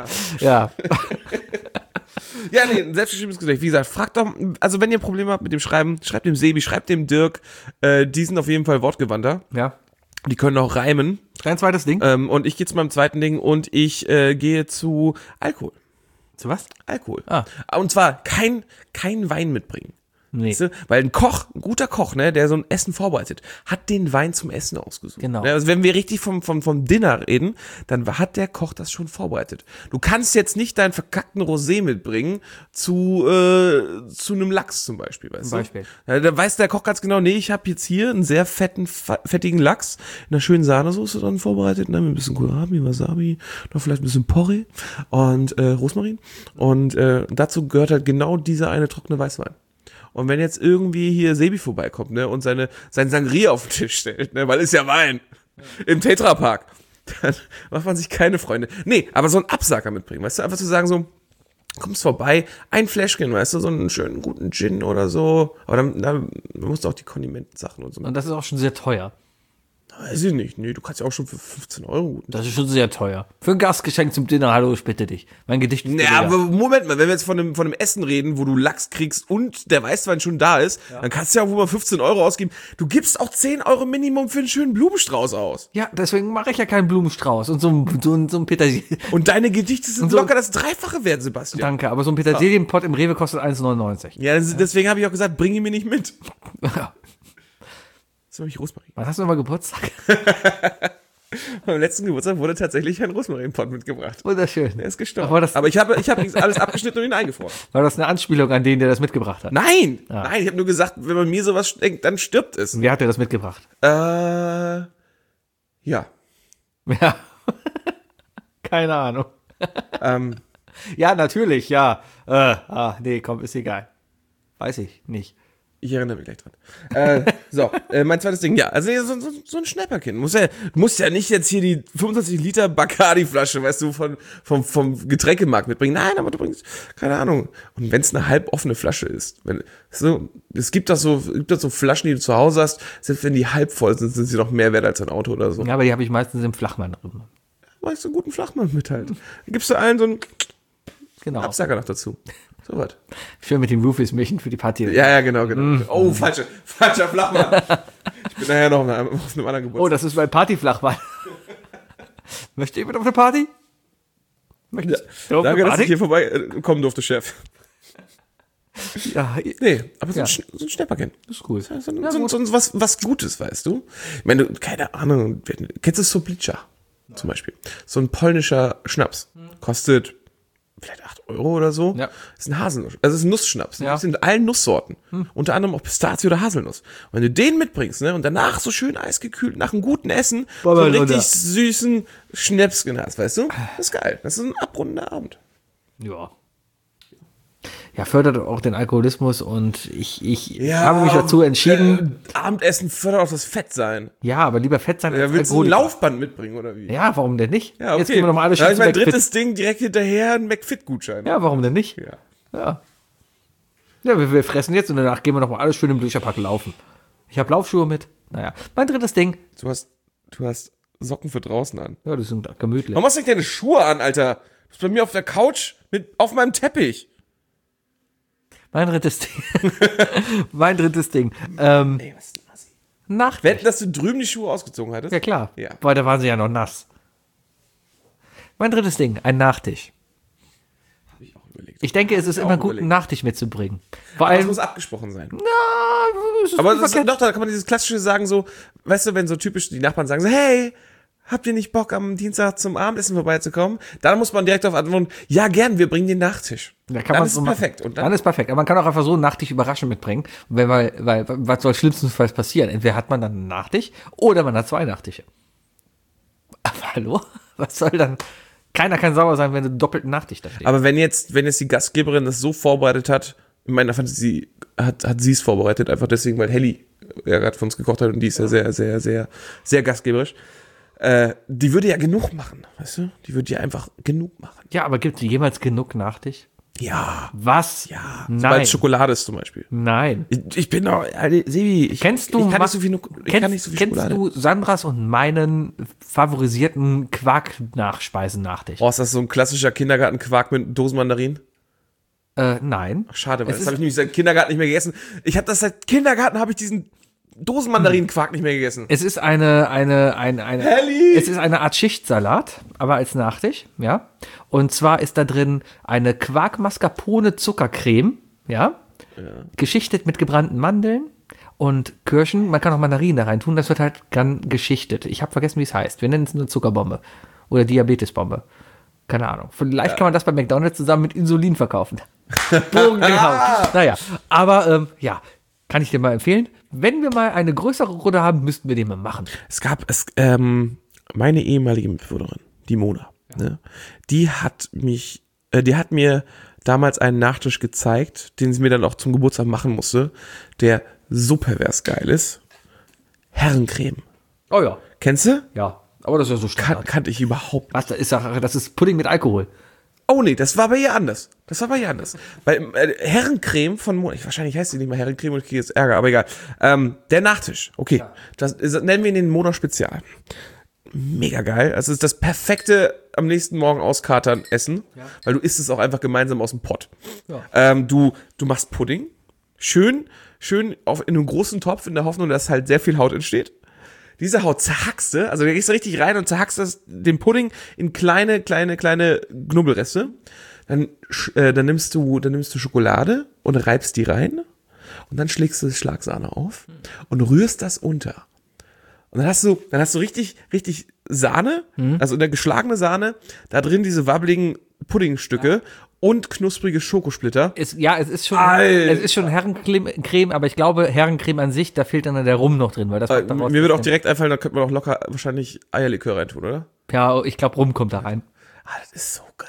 Ja, nee, ein selbstgeschriebenes Gedicht. Wie gesagt, fragt doch, also wenn ihr Probleme habt mit dem Schreiben, schreibt dem Sebi, schreibt dem Dirk. Die sind auf jeden Fall wortgewandter. Ja. Die können auch reimen. Dein zweites Ding? Und ich gehe zu meinem zweiten Ding und ich gehe zu Alkohol. Zu was? Alkohol. Ah. Und zwar kein Wein mitbringen. Nee. Weißt du? Weil ein guter Koch, ne, der so ein Essen vorbereitet, hat den Wein zum Essen ausgesucht. Genau. Ne, also wenn wir richtig vom Dinner reden, dann hat der Koch das schon vorbereitet. Du kannst jetzt nicht deinen verkackten Rosé mitbringen zu einem Lachs zum Beispiel, weißt Zum Beispiel. du? Ja, da weiß der Koch ganz genau, nee, ich habe jetzt hier einen sehr fettigen Lachs in einer schönen Sahnesoße dann vorbereitet, ne, mit ein bisschen Kohlrabi, Wasabi, noch vielleicht ein bisschen Porree und Rosmarin. Und dazu gehört halt genau dieser eine trockene Weißwein. Und wenn jetzt irgendwie hier Sebi vorbeikommt, ne, und sein Sangria auf den Tisch stellt, ne, weil ist ja Wein, im Tetrapark, dann macht man sich keine Freunde. Nee, aber so einen Absacker mitbringen, weißt du, einfach zu sagen so, kommst vorbei, ein Fläschchen, weißt du, so einen schönen guten Gin oder so, aber dann musst du auch die Kondimentensachen und so. Und das ist auch schon sehr teuer. Weiß ich nicht, nee, du kannst ja auch schon für 15 Euro guten. Das ist schon sehr teuer. Für ein Gastgeschenk zum Dinner, hallo, ich bitte dich. Mein Gedicht ist Naja, billiger. aber Moment mal, wenn wir jetzt von einem Essen reden, wo du Lachs kriegst und der Weißwein schon da ist, dann kannst du ja auch wohl mal 15 Euro ausgeben. Du gibst auch 10 Euro Minimum für einen schönen Blumenstrauß aus. Ja, deswegen mache ich ja keinen Blumenstrauß und so ein Petersilien. Und deine Gedichte sind so- locker das Dreifache wert, Sebastian. Danke, aber so ein Petersilienpott im Rewe kostet 1,99. Ja, deswegen habe ich auch gesagt, bring ihn mir nicht mit. Das ist nämlich Rosmarin. Wann hast du nochmal Geburtstag? Beim letzten Geburtstag wurde tatsächlich ein Rosmarinpott mitgebracht. Wunderschön. Er ist gestorben. Aber das- Aber ich habe alles abgeschnitten und ihn eingefroren. War das eine Anspielung an den, der das mitgebracht hat? Nein, ich habe nur gesagt, wenn man mir sowas denkt, dann stirbt es. Wer hat dir das mitgebracht? Ja. Ja. Keine Ahnung. Ja, natürlich, ja. Nee, komm, ist egal. Weiß ich nicht. Ich erinnere mich gleich dran. Mein zweites Ding, ja. Also so ein Schnäpperchen. Du musst ja nicht jetzt hier die 25 Liter Bacardi-Flasche, weißt du, vom Getränkemarkt mitbringen. Nein, aber du bringst, keine Ahnung. Und wenn es eine halboffene Flasche ist, es gibt doch so Flaschen, die du zu Hause hast, selbst wenn die halb voll sind, sind sie noch mehr wert als ein Auto oder so. Ja, aber die habe ich meistens im Flachmann drin. Machst du einen guten Flachmann mit halt. Dann gibst du allen so einen Genau. Absacker noch dazu. So was. Schön mit den Roofies-Milchen für die Party. Ja, genau. Oh, falscher Flachmann. Ich bin nachher noch auf einem anderen Geburtstag. Oh, das ist mein Partyflachmann. Möchte jemand auf eine Party? Möchtest du auf eine Danke, dass Party? ich hier vorbei kommen durfte, Chef. Ja, Nee, aber so Ja. ein Schnäpperchen. ist cool. So was Gutes, weißt du? Ich meine, keine Ahnung, kennst du Soplica zum Beispiel? So ein polnischer Schnaps. Kostet vielleicht 8 Euro oder so. Ja. Ist ein Haselnuss, also ist ein Nussschnaps. Ja. Das sind allen Nusssorten. Unter anderem auch Pistazie oder Haselnuss. Und wenn du den mitbringst, ne, und danach so schön eisgekühlt, nach einem guten Essen, so einen Babalona. richtig süßen Schnäpschen hast, weißt du? Das ist geil. Das ist ein abrundender Abend. Ja. Ja, fördert auch den Alkoholismus und ich habe mich dazu entschieden. Abendessen fördert auch das Fettsein. Ja, aber lieber fett sein Ja, als willst du ein Alkoholiker. Laufband mitbringen, oder wie? Ja, warum denn nicht? Ja, okay. Jetzt gehen wir nochmal alle Da schön hab ich zu mein McFit. drittes Ding direkt hinterher, ein McFit-Gutschein. Ja, warum denn nicht? Ja. Ja. Ja, wir fressen jetzt und danach gehen wir nochmal alles schön im Bücherpack laufen. Ich habe Laufschuhe mit. Naja, mein drittes Ding. Du hast Socken für draußen an. Ja, das sind gemütlich. Warum hast du nicht deine Schuhe an, Alter? Du bist bei mir auf der Couch auf meinem Teppich. Mein drittes Ding. Mein drittes Ding. Ey, was ist denn das? Nacht. Wetten, dass du drüben die Schuhe ausgezogen hattest? Ja, klar. Ja. Weil da waren sie ja noch nass. Mein drittes Ding, ein Nachtisch. Hab ich auch überlegt. Ich denke, es ist auch immer gut, überlegt. einen Nachtisch mitzubringen. Vor Das allem. muss abgesprochen sein. Es ist Aber nicht das ist, verkehrt. doch, da kann man dieses klassische sagen, so, weißt du, wenn so typisch die Nachbarn sagen so, hey, habt ihr nicht Bock, am Dienstag zum Abendessen vorbeizukommen? Dann muss man direkt darauf antworten, ja, gern, wir bringen den Nachtisch. Da kann dann man ist so es machen. perfekt. Und Dann dann, ist perfekt. Aber man kann auch einfach so einen Nachtisch überraschend mitbringen. Weil was soll schlimmstenfalls passieren? Entweder hat man dann einen Nachtisch oder man hat zwei Nachtische. Aber hallo? Was soll dann? Keiner kann sauer sein, wenn du einen doppelten Nachtisch da steht. aber wenn jetzt die Gastgeberin das so vorbereitet hat, in meiner Fantasie hat sie es vorbereitet, einfach deswegen, weil Helly ja gerade für uns gekocht hat und die ist ja sehr, sehr, sehr, sehr gastgeberisch. Die würde ja genug machen, weißt du? Die würde ja einfach genug machen. Ja, aber gibt es jemals genug Nachtisch? Ja. Was? Ja. Nein. Sobald Schokolade ist zum Beispiel. Nein. Ich bin doch, Sebi, ich kann nicht so viel Kennst Schokolade. du Sandras und meinen favorisierten Quark-Nachspeisen-Nachtisch? Oh, ist das so ein klassischer Kindergartenquark mit Dosenmandarinen? Nein. Ach, schade, weil Es das habe ich nämlich seit Kindergarten nicht mehr gegessen. Seit Kindergarten habe ich diesen Dosenmandarinenquark nicht mehr gegessen. Es ist eine Helly! es ist eine Art Schichtsalat, aber als Nachtisch, ja. Und zwar ist da drin eine Quark-Mascarpone-Zuckercreme, ja. Geschichtet mit gebrannten Mandeln und Kirschen. Man kann auch Mandarinen da rein tun, das wird halt dann geschichtet. Ich habe vergessen, wie es heißt. Wir nennen es eine Zuckerbombe oder Diabetesbombe. Keine Ahnung. Vielleicht kann man das bei McDonald's zusammen mit Insulin verkaufen. Bogen gehauen. Naja, aber ja, kann ich dir mal empfehlen. Wenn wir mal eine größere Runde haben, müssten wir den mal machen. Meine ehemalige Mitbewohnerin, die Mona, ne, die hat mir damals einen Nachtisch gezeigt, den sie mir dann auch zum Geburtstag machen musste, der so pervers geil ist. Herrencreme. Oh ja. Kennst du? Ja, aber das ist ja so Standard. Kannte ich überhaupt nicht. Das ist Pudding mit Alkohol. Oh nee, das war bei ihr anders. Bei Herrencreme von Mona, wahrscheinlich heißt sie nicht mal Herrencreme und ich kriege jetzt Ärger, aber egal. Der Nachtisch, okay. Ja. Das nennen wir den Mona Spezial. Mega geil. Also ist das perfekte am nächsten Morgen auskatern essen, weil du isst es auch einfach gemeinsam aus dem Pott. Ja. Du machst Pudding, schön in einem großen Topf in der Hoffnung, dass halt sehr viel Haut entsteht. Diese Haut zerhackst du, also da gehst du richtig rein und zerhackst den Pudding in kleine Knubbelreste. Dann nimmst du Schokolade und reibst die rein und dann schlägst du Schlagsahne auf und rührst das unter. Und dann hast du richtig Sahne, also in der geschlagene Sahne, da drin diese wabbeligen Puddingstücke und knusprige Schokosplitter. Es ist schon Herrencreme, aber ich glaube, Herrencreme an sich, da fehlt dann der Rum noch drin. Weil das mir würde auch direkt einfallen, da könnte man auch locker wahrscheinlich Eierlikör reintun, oder? Ja, ich glaube, Rum kommt da rein. Das ist so geil.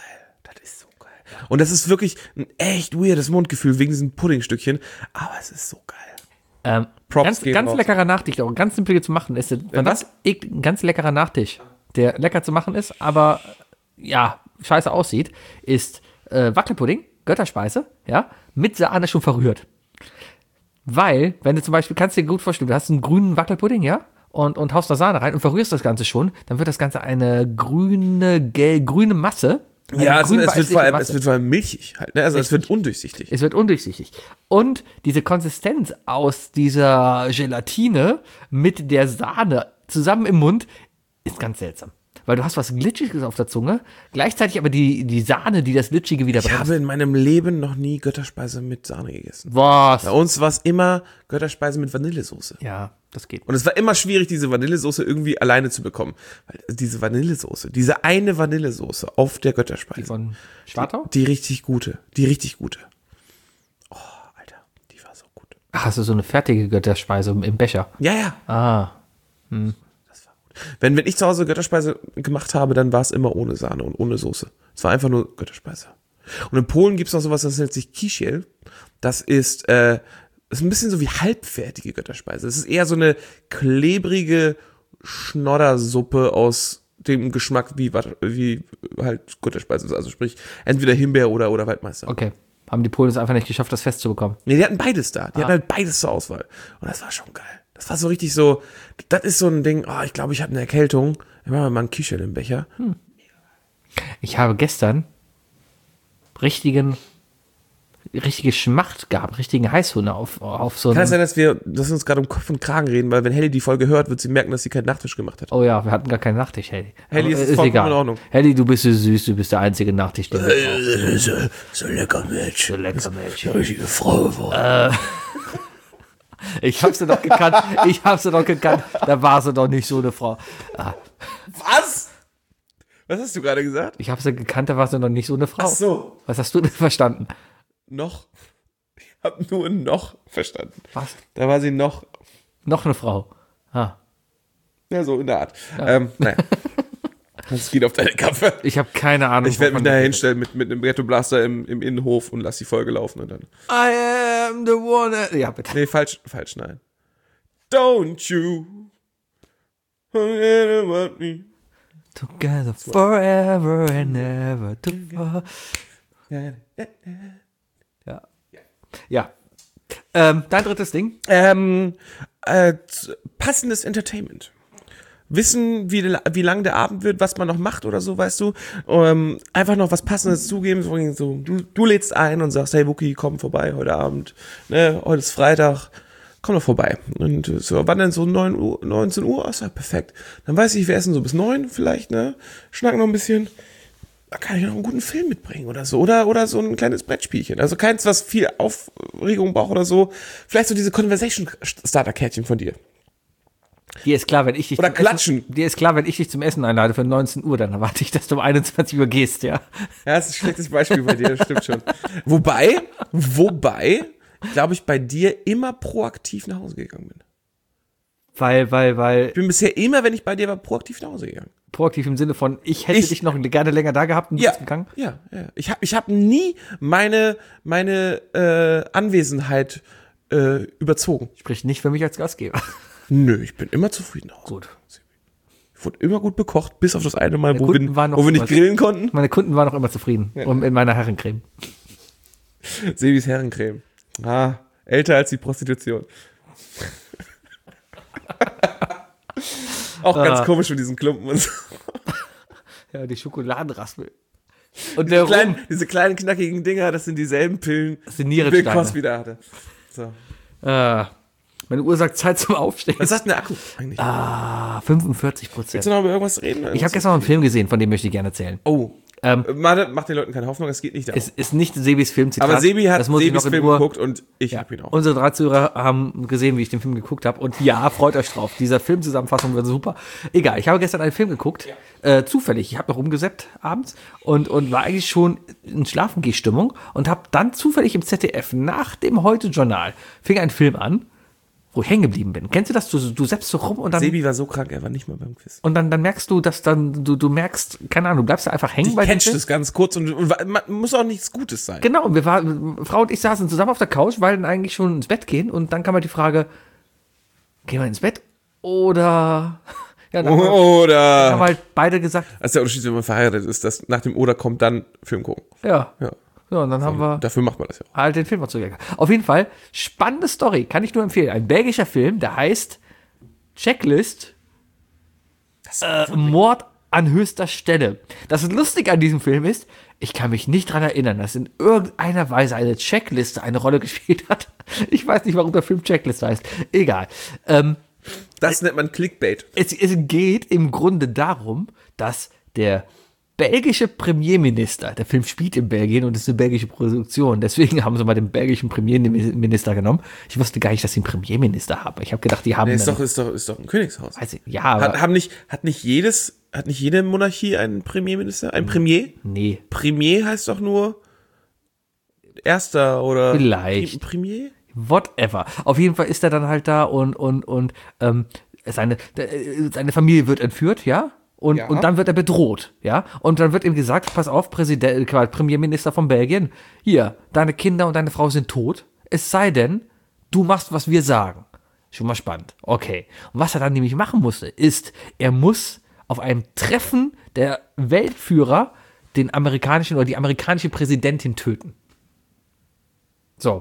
Und das ist wirklich ein echt weirdes Mundgefühl wegen diesen Puddingstückchen, aber es ist so geil. Ganz leckerer Nachtisch, auch ganz simpel zu machen ist. Ein ganz leckerer Nachtisch, der lecker zu machen ist, aber ja, scheiße aussieht, ist Wackelpudding, Götterspeise, ja, mit Sahne schon verrührt. Weil, wenn du zum Beispiel, kannst du dir gut vorstellen, du hast einen grünen Wackelpudding, ja, und haust da Sahne rein und verrührst das Ganze schon, dann wird das Ganze eine grüne Masse. Ja, es wird vor allem milchig halt, ne? Also es wird undurchsichtig. Und diese Konsistenz aus dieser Gelatine mit der Sahne zusammen im Mund ist ganz seltsam. Weil du hast was Glitschiges auf der Zunge, gleichzeitig aber die Sahne, die das Glitschige wieder bremst. Ich habe in meinem Leben noch nie Götterspeise mit Sahne gegessen. Was? Bei uns war es immer Götterspeise mit Vanillesoße. Ja, das geht. Und es war immer schwierig, diese Vanillesoße irgendwie alleine zu bekommen. Weil diese eine Vanillesoße auf der Götterspeise. Die von Schwartau? Die richtig gute. Oh, Alter, die war so gut. Ach, hast du so eine fertige Götterspeise im Becher? Ja. Ah. Wenn ich zu Hause Götterspeise gemacht habe, dann war es immer ohne Sahne und ohne Soße. Es war einfach nur Götterspeise. Und in Polen gibt es noch sowas, das nennt sich Kisiel. Das ist ein bisschen so wie halbfertige Götterspeise. Es ist eher so eine klebrige Schnoddersuppe aus dem Geschmack wie halt Götterspeise ist. Also sprich, entweder Himbeer oder Waldmeister. Okay. Haben die Polen es einfach nicht geschafft, das festzubekommen? Nee, die hatten beides da. Die hatten halt beides zur Auswahl. Und das war schon geil. Das war so richtig so, das ist so ein Ding, ich glaube, ich habe eine Erkältung. Ich mache mal einen Kichel im Becher. Ich habe gestern richtige Schmacht gehabt, richtigen Heißhunger auf so Kann es sein, dass wir uns gerade um Kopf und Kragen reden, weil wenn Helly die Folge hört, wird sie merken, dass sie keinen Nachtisch gemacht hat. Oh ja, wir hatten gar keinen Nachtisch, Helly. Helly ist vollkommen in Ordnung. Helly, du bist so süß, du bist der einzige Nachtisch, den wir so lecker Mädchen. Richtige Frau geworden. Ich hab sie doch gekannt, da war sie doch nicht so eine Frau. Was? Was hast du gerade gesagt? Ich hab sie gekannt, da war sie noch nicht so eine Frau. Ach so. Was hast du denn verstanden? Noch? Ich hab nur noch verstanden. Was? Da war sie noch. Noch eine Frau. Ja, so in der Art. Ja. Naja. Das geht auf deine Kappe. Ich habe keine Ahnung. Ich werde mich daher hinstellen mit einem Ghetto-Blaster im Innenhof und lass die Folge laufen und dann. I am the one. Ja, bitte. Nee, falsch, nein. Don't you forget about me. Together forever and ever. Ja. Dein drittes Ding? Passendes Entertainment. Wissen, wie lang der Abend wird, was man noch macht oder so, weißt du. Einfach noch was Passendes zugeben. So, du lädst ein und sagst, hey Wookie, komm vorbei heute Abend. Ne, heute ist Freitag. komm doch vorbei. Und so, wann denn so 9 Uhr, 19 Uhr? Ach, so, perfekt. Dann weiß ich, wir essen so bis 9 vielleicht, ne? Schnacken noch ein bisschen. Da kann ich noch einen guten Film mitbringen oder so. Oder so ein kleines Brettspielchen. Also keins, was viel Aufregung braucht oder so. Vielleicht so diese Conversation-Starter-Kärtchen von dir. Dir ist klar, wenn ich dich Oder klatschen. Dir ist klar, wenn ich dich zum Essen einlade für 19 Uhr, dann erwarte ich, dass du um 21 Uhr gehst, ja. Ja, das ist ein schlechtes Beispiel bei dir, das stimmt schon. Wobei, glaube ich, bei dir immer proaktiv nach Hause gegangen bin. Weil Ich bin bisher immer, wenn ich bei dir war, proaktiv nach Hause gegangen. proaktiv im Sinne von, ich hätte dich noch gerne länger da gehabt und du bist gegangen. Ja. Ich hab nie meine Anwesenheit überzogen. Sprich nicht für mich als Gastgeber. Nö, ich bin immer zufrieden. Gut. Ich wurde immer gut bekocht, bis auf das eine Mal, wo Kunden waren noch wir nicht immer- grillen konnten. Meine Kunden waren auch immer zufrieden. Und in meiner Herrencreme. Sebis Herrencreme. Älter als die Prostitution. Auch ganz komisch mit diesen Klumpen und so. Ja, die Schokoladenraspel. Und der Rum. Diese kleinen, knackigen Dinger, das sind dieselben Pillen, Das sind die Bill Nierensteine. Cosby da hatte. So. Meine Uhr sagt Zeit zum Aufstehen. Was sagt denn der Akku eigentlich? 45%. Willst du noch über irgendwas reden? Ich habe gestern noch einen Film gesehen, von dem möchte ich gerne erzählen. Oh. Mach den Leuten keine Hoffnung, es geht nicht darum. Es ist nicht Sebis Filmzitat. Aber Sebi hat das muss ich Sebis noch in Film Ruhe- geguckt und ich habe ihn auch. Unsere 3 Zuhörer haben gesehen, wie ich den Film geguckt habe. Und ja, freut euch drauf. Dieser Filmzusammenfassung wird super. Egal, ich habe gestern einen Film geguckt. Zufällig. Ich habe noch rumgesappt abends und war eigentlich schon in Schlafengehstimmung und habe dann zufällig im ZDF nach dem Heute-Journal fing ein Film an, wo ich hängen geblieben bin. Kennst du das? Du zappst so rum und dann... Sebi war so krank, er war nicht mal beim Quiz. Und dann merkst du, dass dann, du merkst, keine Ahnung, du bleibst da einfach hängen Ich bei dem catch Film. das ganz kurz und muss auch nichts Gutes sein. Genau, und Frau und ich saßen zusammen auf der Couch, wollten eigentlich schon ins Bett gehen und dann kam halt die Frage, gehen wir ins Bett oder... Ja, dann haben Oder. halt beide gesagt, Das ist der Unterschied, wenn man verheiratet ist, dass nach dem Oder kommt dann Film gucken. ja. Ja. Ja, und dann haben wir Dafür macht man das ja auch. halt den Film mal zugegangen. Auf jeden Fall, spannende Story, kann ich nur empfehlen. Ein belgischer Film, der heißt Checklist Mord an höchster Stelle. Das Lustige an diesem Film ist, ich kann mich nicht dran erinnern, dass in irgendeiner Weise eine Checkliste eine Rolle gespielt hat. Ich weiß nicht, warum der Film Checklist heißt. Egal. Das nennt man Clickbait. Es geht im Grunde darum, dass der belgische Premierminister, der Film spielt in Belgien und ist eine belgische Produktion, deswegen haben sie mal den belgischen Premierminister genommen. Ich wusste gar nicht, dass sie einen Premierminister haben. Ich habe gedacht, die haben... Ist doch ein Königshaus. weiß ich, ja, aber... Hat nicht jede Monarchie einen Premierminister? Ein Premier? nee, Premier heißt doch nur Erster oder Vielleicht. Premier? whatever. Auf jeden Fall ist er dann halt da und seine Familie wird entführt, ja? Und dann wird er bedroht, ja? Und dann wird ihm gesagt, pass auf, Premierminister von Belgien, hier, deine Kinder und deine Frau sind tot, es sei denn, du machst, was wir sagen. Schon mal spannend. Okay. Und was er dann nämlich machen musste, ist, er muss auf einem Treffen der Weltführer den amerikanischen oder die amerikanische Präsidentin töten. So.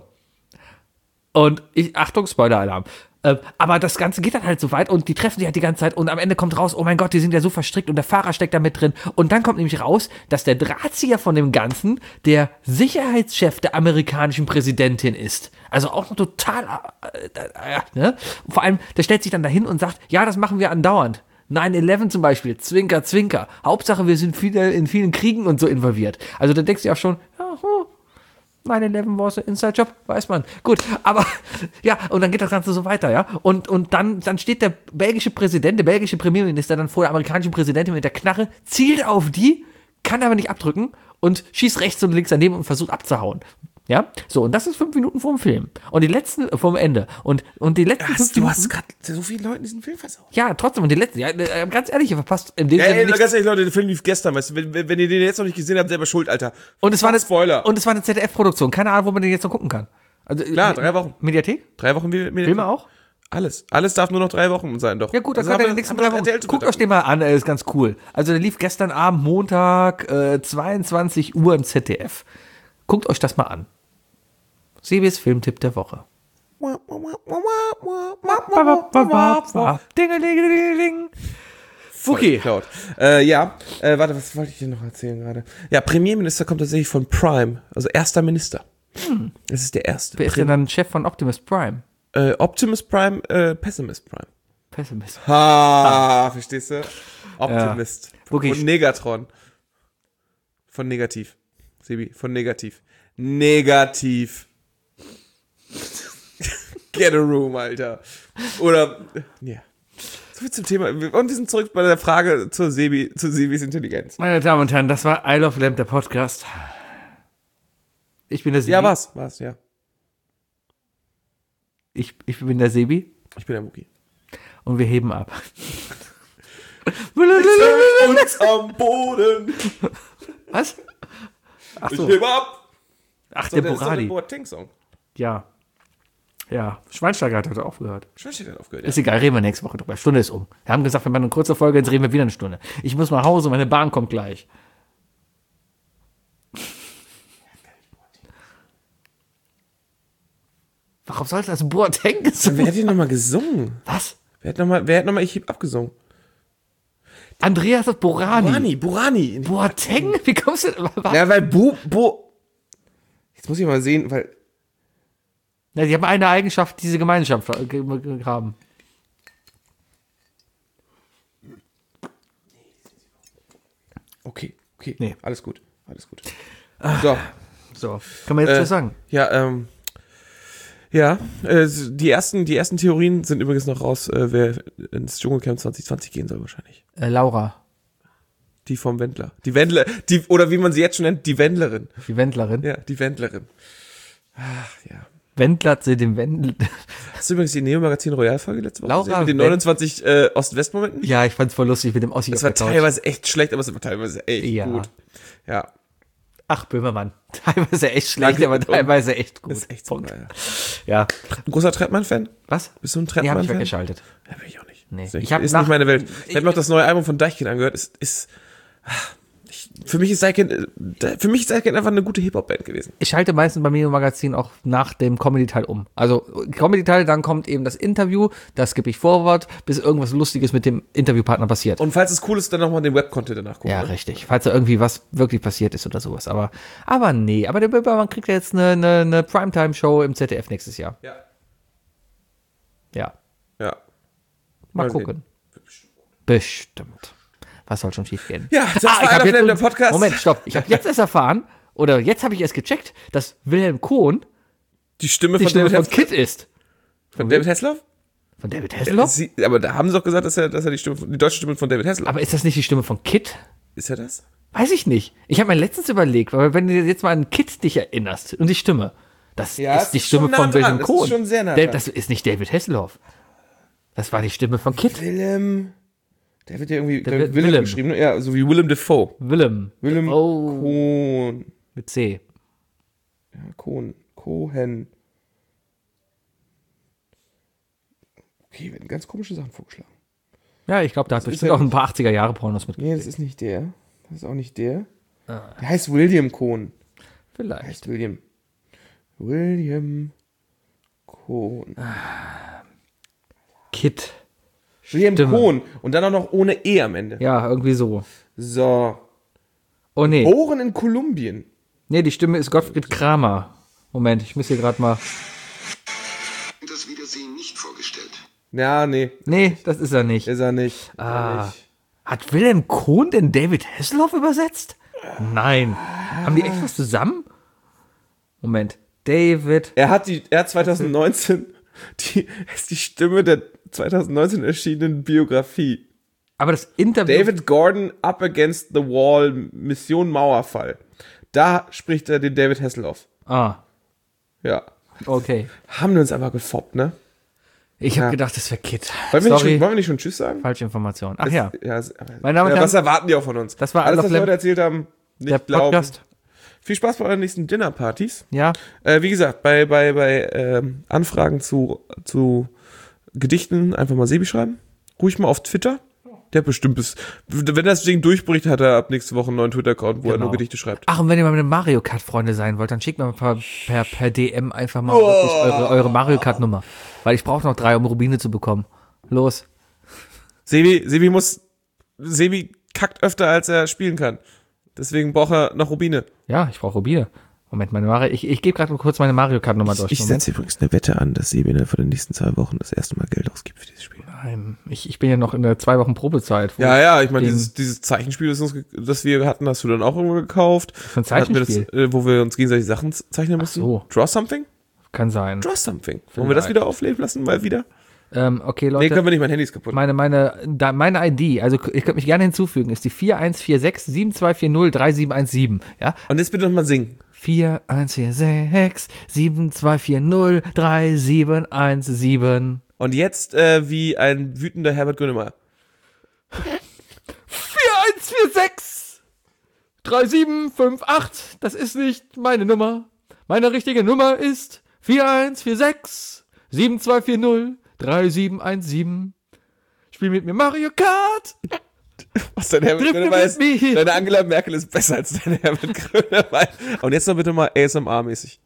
Und Achtung, Spoiler-Alarm. Aber das Ganze geht dann halt so weit und die treffen sich halt die ganze Zeit und am Ende kommt raus, oh mein Gott, die sind ja so verstrickt und der Fahrer steckt da mit drin. Und dann kommt nämlich raus, dass der Drahtzieher von dem Ganzen der Sicherheitschef der amerikanischen Präsidentin ist. Also auch noch total, ne? Vor allem, der stellt sich dann dahin und sagt, ja, das machen wir andauernd. 9/11 zum Beispiel, Zwinker, Zwinker. Hauptsache, wir sind in vielen Kriegen und so involviert. Also da denkst du ja schon, ja, 9/11 war so ein Inside-Job, weiß man. Gut, aber ja, und dann geht das Ganze so weiter, ja. Und dann steht der belgische Präsident, der belgische Premierminister dann vor der amerikanischen Präsidentin mit der Knarre, zielt auf die, kann aber nicht abdrücken und schießt rechts und links daneben und versucht abzuhauen. Ja, so, und das ist 5 Minuten vorm Film. Und die letzten, vorm Ende. Und die letzten 5 Minuten. Du hast gerade so vielen Leuten diesen Film versaut. Ja, trotzdem, und die letzten, ja, ganz ehrlich, ihr verpasst in dem Sinne nichts. Ganz ehrlich, Leute, der Film lief gestern, weißt du, wenn ihr den jetzt noch nicht gesehen habt, selber schuld, Alter. Und es war eine Spoiler. Und es war eine ZDF-Produktion. Keine Ahnung, wo man den jetzt noch gucken kann. Also, Klar, 3 Wochen. Mediathek? 3 Wochen Filme auch? Alles darf nur noch 3 Wochen sein, doch. Ja gut, dann Also könnt ihr haben den nächsten wir 3 Wochen. RTL zu Guckt euch den mal an, er ist ganz cool. Also der lief gestern Abend, Montag, 22 Uhr im ZDF. Guckt euch das mal an. Sebis Filmtipp der Woche. Dingelingelingeling. Okay. Warte, was wollte ich dir noch erzählen gerade? Ja, Premierminister kommt tatsächlich von Prime, also erster Minister. Das ist der erste. Wer ist denn dann Chef von Optimus Prime? Optimus Prime, Pessimist Prime. Pessimist. Verstehst du? Optimist. Wirklich. Und Negatron. Von negativ. Sebi, von negativ. Negativ. Get a room, Alter. Oder, ja. So viel zum Thema. Und wir sind zurück bei der Frage zu Sebis Intelligenz. Meine Damen und Herren, das war I Love Lamp, der Podcast. Ich bin der Sebi. Ja, war's, ja. Ich bin der Sebi Ich bin der Muki. und wir heben ab. Uns am Boden. Was? Ach Ich so. hebe ab. Ach, So, der das ist doch Boradi. Boateng-Song. Ja. Ja. Schweinsteiger hat heute aufgehört. Schweinsteiger hat aufgehört, Ist egal, reden wir nächste Woche drüber. Stunde ist um. Wir haben gesagt, wir machen eine kurze Folge, jetzt reden wir wieder eine Stunde. Ich muss nach Hause, meine Bahn kommt gleich. Warum sollte das Boateng gesungen? Wer hat denn nochmal gesungen? Was? Wer hat nochmal Ich heb abgesungen? Andreas Borani. Burani. Boateng? Wie kommst du denn? Ja, weil Jetzt muss ich mal sehen, weil. Ja, die haben eine Eigenschaft, diese Gemeinschaft haben. Okay. Nee. Alles gut. So. So, kann man jetzt was sagen? Die ersten Theorien sind übrigens noch raus, wer ins Dschungelcamp 2020 gehen soll wahrscheinlich. Laura, Die vom Wendler. Oder wie man sie jetzt schon nennt, die Wendlerin. die Wendlerin. Ja, die Wendlerin. Ach, ja. Wendlert sie dem Wendel. Hast du übrigens die Neo-Magazin Royal-Folge letzte Woche Laura gesehen? Mit den Wen- 29 Ost-West-Momenten? Ja, ich fand's voll lustig mit dem Ossi Das auf war der Couch. teilweise echt schlecht, aber es war teilweise echt Ja. gut. Ja, Ach, Böhmermann. Teilweise echt schlecht, Danke. aber teilweise echt gut. das ist echt so. Punkt. Ja. Ja. Ein großer Trettmann-Fan? Was? Bist du ein Nee, hab ich Trettmann-Fan? weggeschaltet. Ja, bin ich auch nicht. Nee. Ist, Ich hab ist nach- nicht meine Welt. Ich habe mir auch das neue Album von Deichkind angehört. Für mich ist Deichkind einfach eine gute Hip-Hop-Band gewesen. Ich schalte meistens beim Mino-Magazin auch nach dem Comedy-Teil um. Also Comedy-Teil, dann kommt eben das Interview, das skippe ich forward, bis irgendwas Lustiges mit dem Interviewpartner passiert. Und falls es cool ist, dann nochmal den Web-Content danach gucken. Ja, ne? richtig. Falls da irgendwie was wirklich passiert ist oder sowas. Aber nee. Aber der Böhmermann kriegt ja jetzt eine Primetime-Show im ZDF nächstes Jahr. Ja. Ja. Ja. Mal Mal sehen. gucken. Bestimmt. Was soll schon schief gehen? Ja, das ich war hab einer jetzt von der Podcast. Moment, stopp. Ich habe jetzt erst erfahren, oder jetzt habe ich erst gecheckt, dass Wilhelm Kohn Die Stimme die von Stimme David von Kid ist. Von David Hasselhoff? Von David Hasselhoff? Aber da haben sie doch gesagt, dass er die deutsche Stimme von David Hasselhoff Aber ist das nicht die Stimme von Kid? ist. Er das? Weiß ich nicht. Ich habe mir letztens überlegt, weil wenn du jetzt mal an Kid dich erinnerst und die Stimme, das Ja, ist die es ist Stimme schon nah von Wilhelm dran. Es Kohn. ist schon sehr nah Der, dran. das ist nicht David Hasselhoff. Das war die Stimme von Kid. Der wird ja irgendwie wird Willem Willem. geschrieben, ne? Ja, so wie Willem Dafoe. Willem. Willem Oh, Cohen. mit C. Ja, Cohen. Okay, werden ganz komische Sachen vorgeschlagen. Ja, ich glaube, da hat ist bestimmt ja auch ein paar 80er-Jahre-Pornos mit. Nee, das ist nicht der. Das ist auch nicht der. Der heißt William Cohen. Vielleicht. Heißt William. William Cohen. Kid. William Stimme. Cohen. Und dann auch noch ohne E am Ende. Ja, irgendwie so. So. Oh, nee. Geboren in Kolumbien. Nee, die Stimme ist Gottfried Kramer. Moment, ich muss hier gerade mal. Das Wiedersehen nicht vorgestellt. Ja, nee. Nee, das ist er nicht. Ist er nicht. Ah. Hat Wilhelm Kohn denn David Hasselhoff übersetzt? Nein. Haben die echt was zusammen? Moment. David. Er hat 2019 ist die Stimme der 2019 erschienenen Biografie. Aber das Interview. David Gordon Up Against the Wall, Mission Mauerfall. Da spricht er den David Hasselhoff. Ah, Ja. okay. Haben wir uns aber gefoppt, ne? Ich habe Ja. gedacht, das wäre Kid. Wollen Sorry, wir nicht schon Tschüss sagen? falsche Information. Ach ja, Ja, Meine Damen und was Herren, erwarten die auch von uns? das war alles, Isle of was wir Lamp, heute erzählt haben, nicht der glauben. Podcast. Viel Spaß bei euren nächsten Dinnerpartys. Ja, Wie gesagt, bei Anfragen zu Gedichten einfach mal Sebi schreiben. Ruhig mal auf Twitter. Der bestimmt bis, wenn das Ding durchbricht, hat er ab nächste Woche einen neuen Twitter-Account, wo er Genau. nur Gedichte schreibt. Ach, und wenn ihr mal mit dem Mario Kart Freunde sein wollt, dann schickt mir mal per DM einfach mal wirklich eure Mario Kart Nummer. Weil ich brauche noch 3, um Rubine zu bekommen. Los. Sebi kackt öfter, als er spielen kann. Deswegen braucht er noch Rubine. Ja, ich brauche Rubine. Moment, ich gebe gerade kurz meine Mario Kart Nummer durch. Ich setze übrigens eine Wette an, dass Sebi für den nächsten 2 Wochen das erste Mal Geld ausgibt für dieses Spiel. Nein, ich bin ja noch in der 2 Wochen Probezeit. Ja, ich meine, dieses Zeichenspiel, das wir hatten, hast du dann auch irgendwo gekauft. Ein Zeichenspiel? Wo wir uns gegenseitig Sachen zeichnen mussten. So. Draw Something? Kann sein. Draw Something. Wollen wir das wieder aufleben lassen, mal wieder? Okay, Leute. Nee, können wir nicht, mein Handy ist kaputt. Meine ID, also ihr könnt mich gerne hinzufügen, ist die 4146 7240 3717. Ja? Und jetzt bitte nochmal singen. 4146 7240 3717. Und jetzt wie ein wütender Herbert Grönemeyer. 4146 3758. Das ist nicht meine Nummer. Meine richtige Nummer ist 4146 7240 3717. Spiel mit mir Mario Kart. Was dein Herbert Grönemeyer ist? Deine Angela Merkel ist besser als deine Herbert Grönemeyer. Und jetzt noch bitte mal ASMR-mäßig.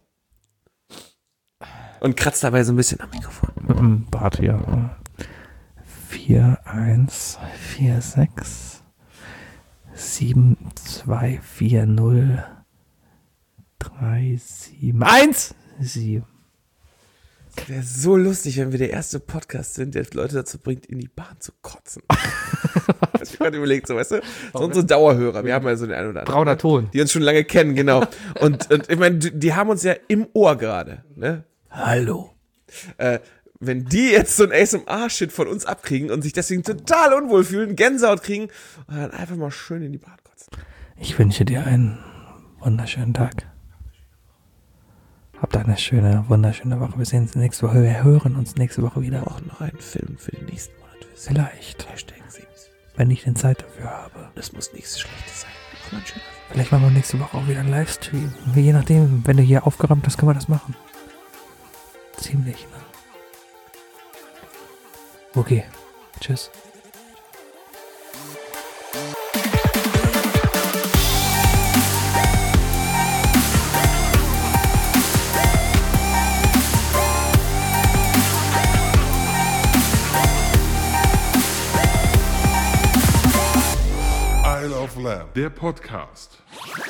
Und kratzt dabei so ein bisschen am Mikrofon. Bart hier. 4146 7240 3717. Es wäre so lustig, wenn wir der erste Podcast sind, der Leute dazu bringt, in die Bahn zu kotzen. Hab ich gerade überlegt, so, weißt du? So unsere Dauerhörer, wir haben ja so den einen oder anderen. Brauner Ton. Die uns schon lange kennen, genau. Und ich meine, die haben uns ja im Ohr gerade, ne? Hallo. Wenn die jetzt so ein ASMR-Shit von uns abkriegen und sich deswegen total unwohl fühlen, Gänsehaut kriegen und dann einfach mal schön in die Bahn kotzen. Ich wünsche dir einen wunderschönen Tag. Habt eine schöne, wunderschöne Woche. Wir sehen uns nächste Woche. Wir hören uns nächste Woche wieder. Auch noch einen Film für den nächsten Monat. Vielleicht. #Sims. Wenn ich denn Zeit dafür habe. Das muss nichts Schlechtes sein. Auch mal ein schöner Film. Vielleicht machen wir nächste Woche auch wieder einen Livestream. Je nachdem, wenn du hier aufgeräumt hast, können wir das machen. Ziemlich, ne? Okay. Tschüss. Isle of Lamb, der Podcast.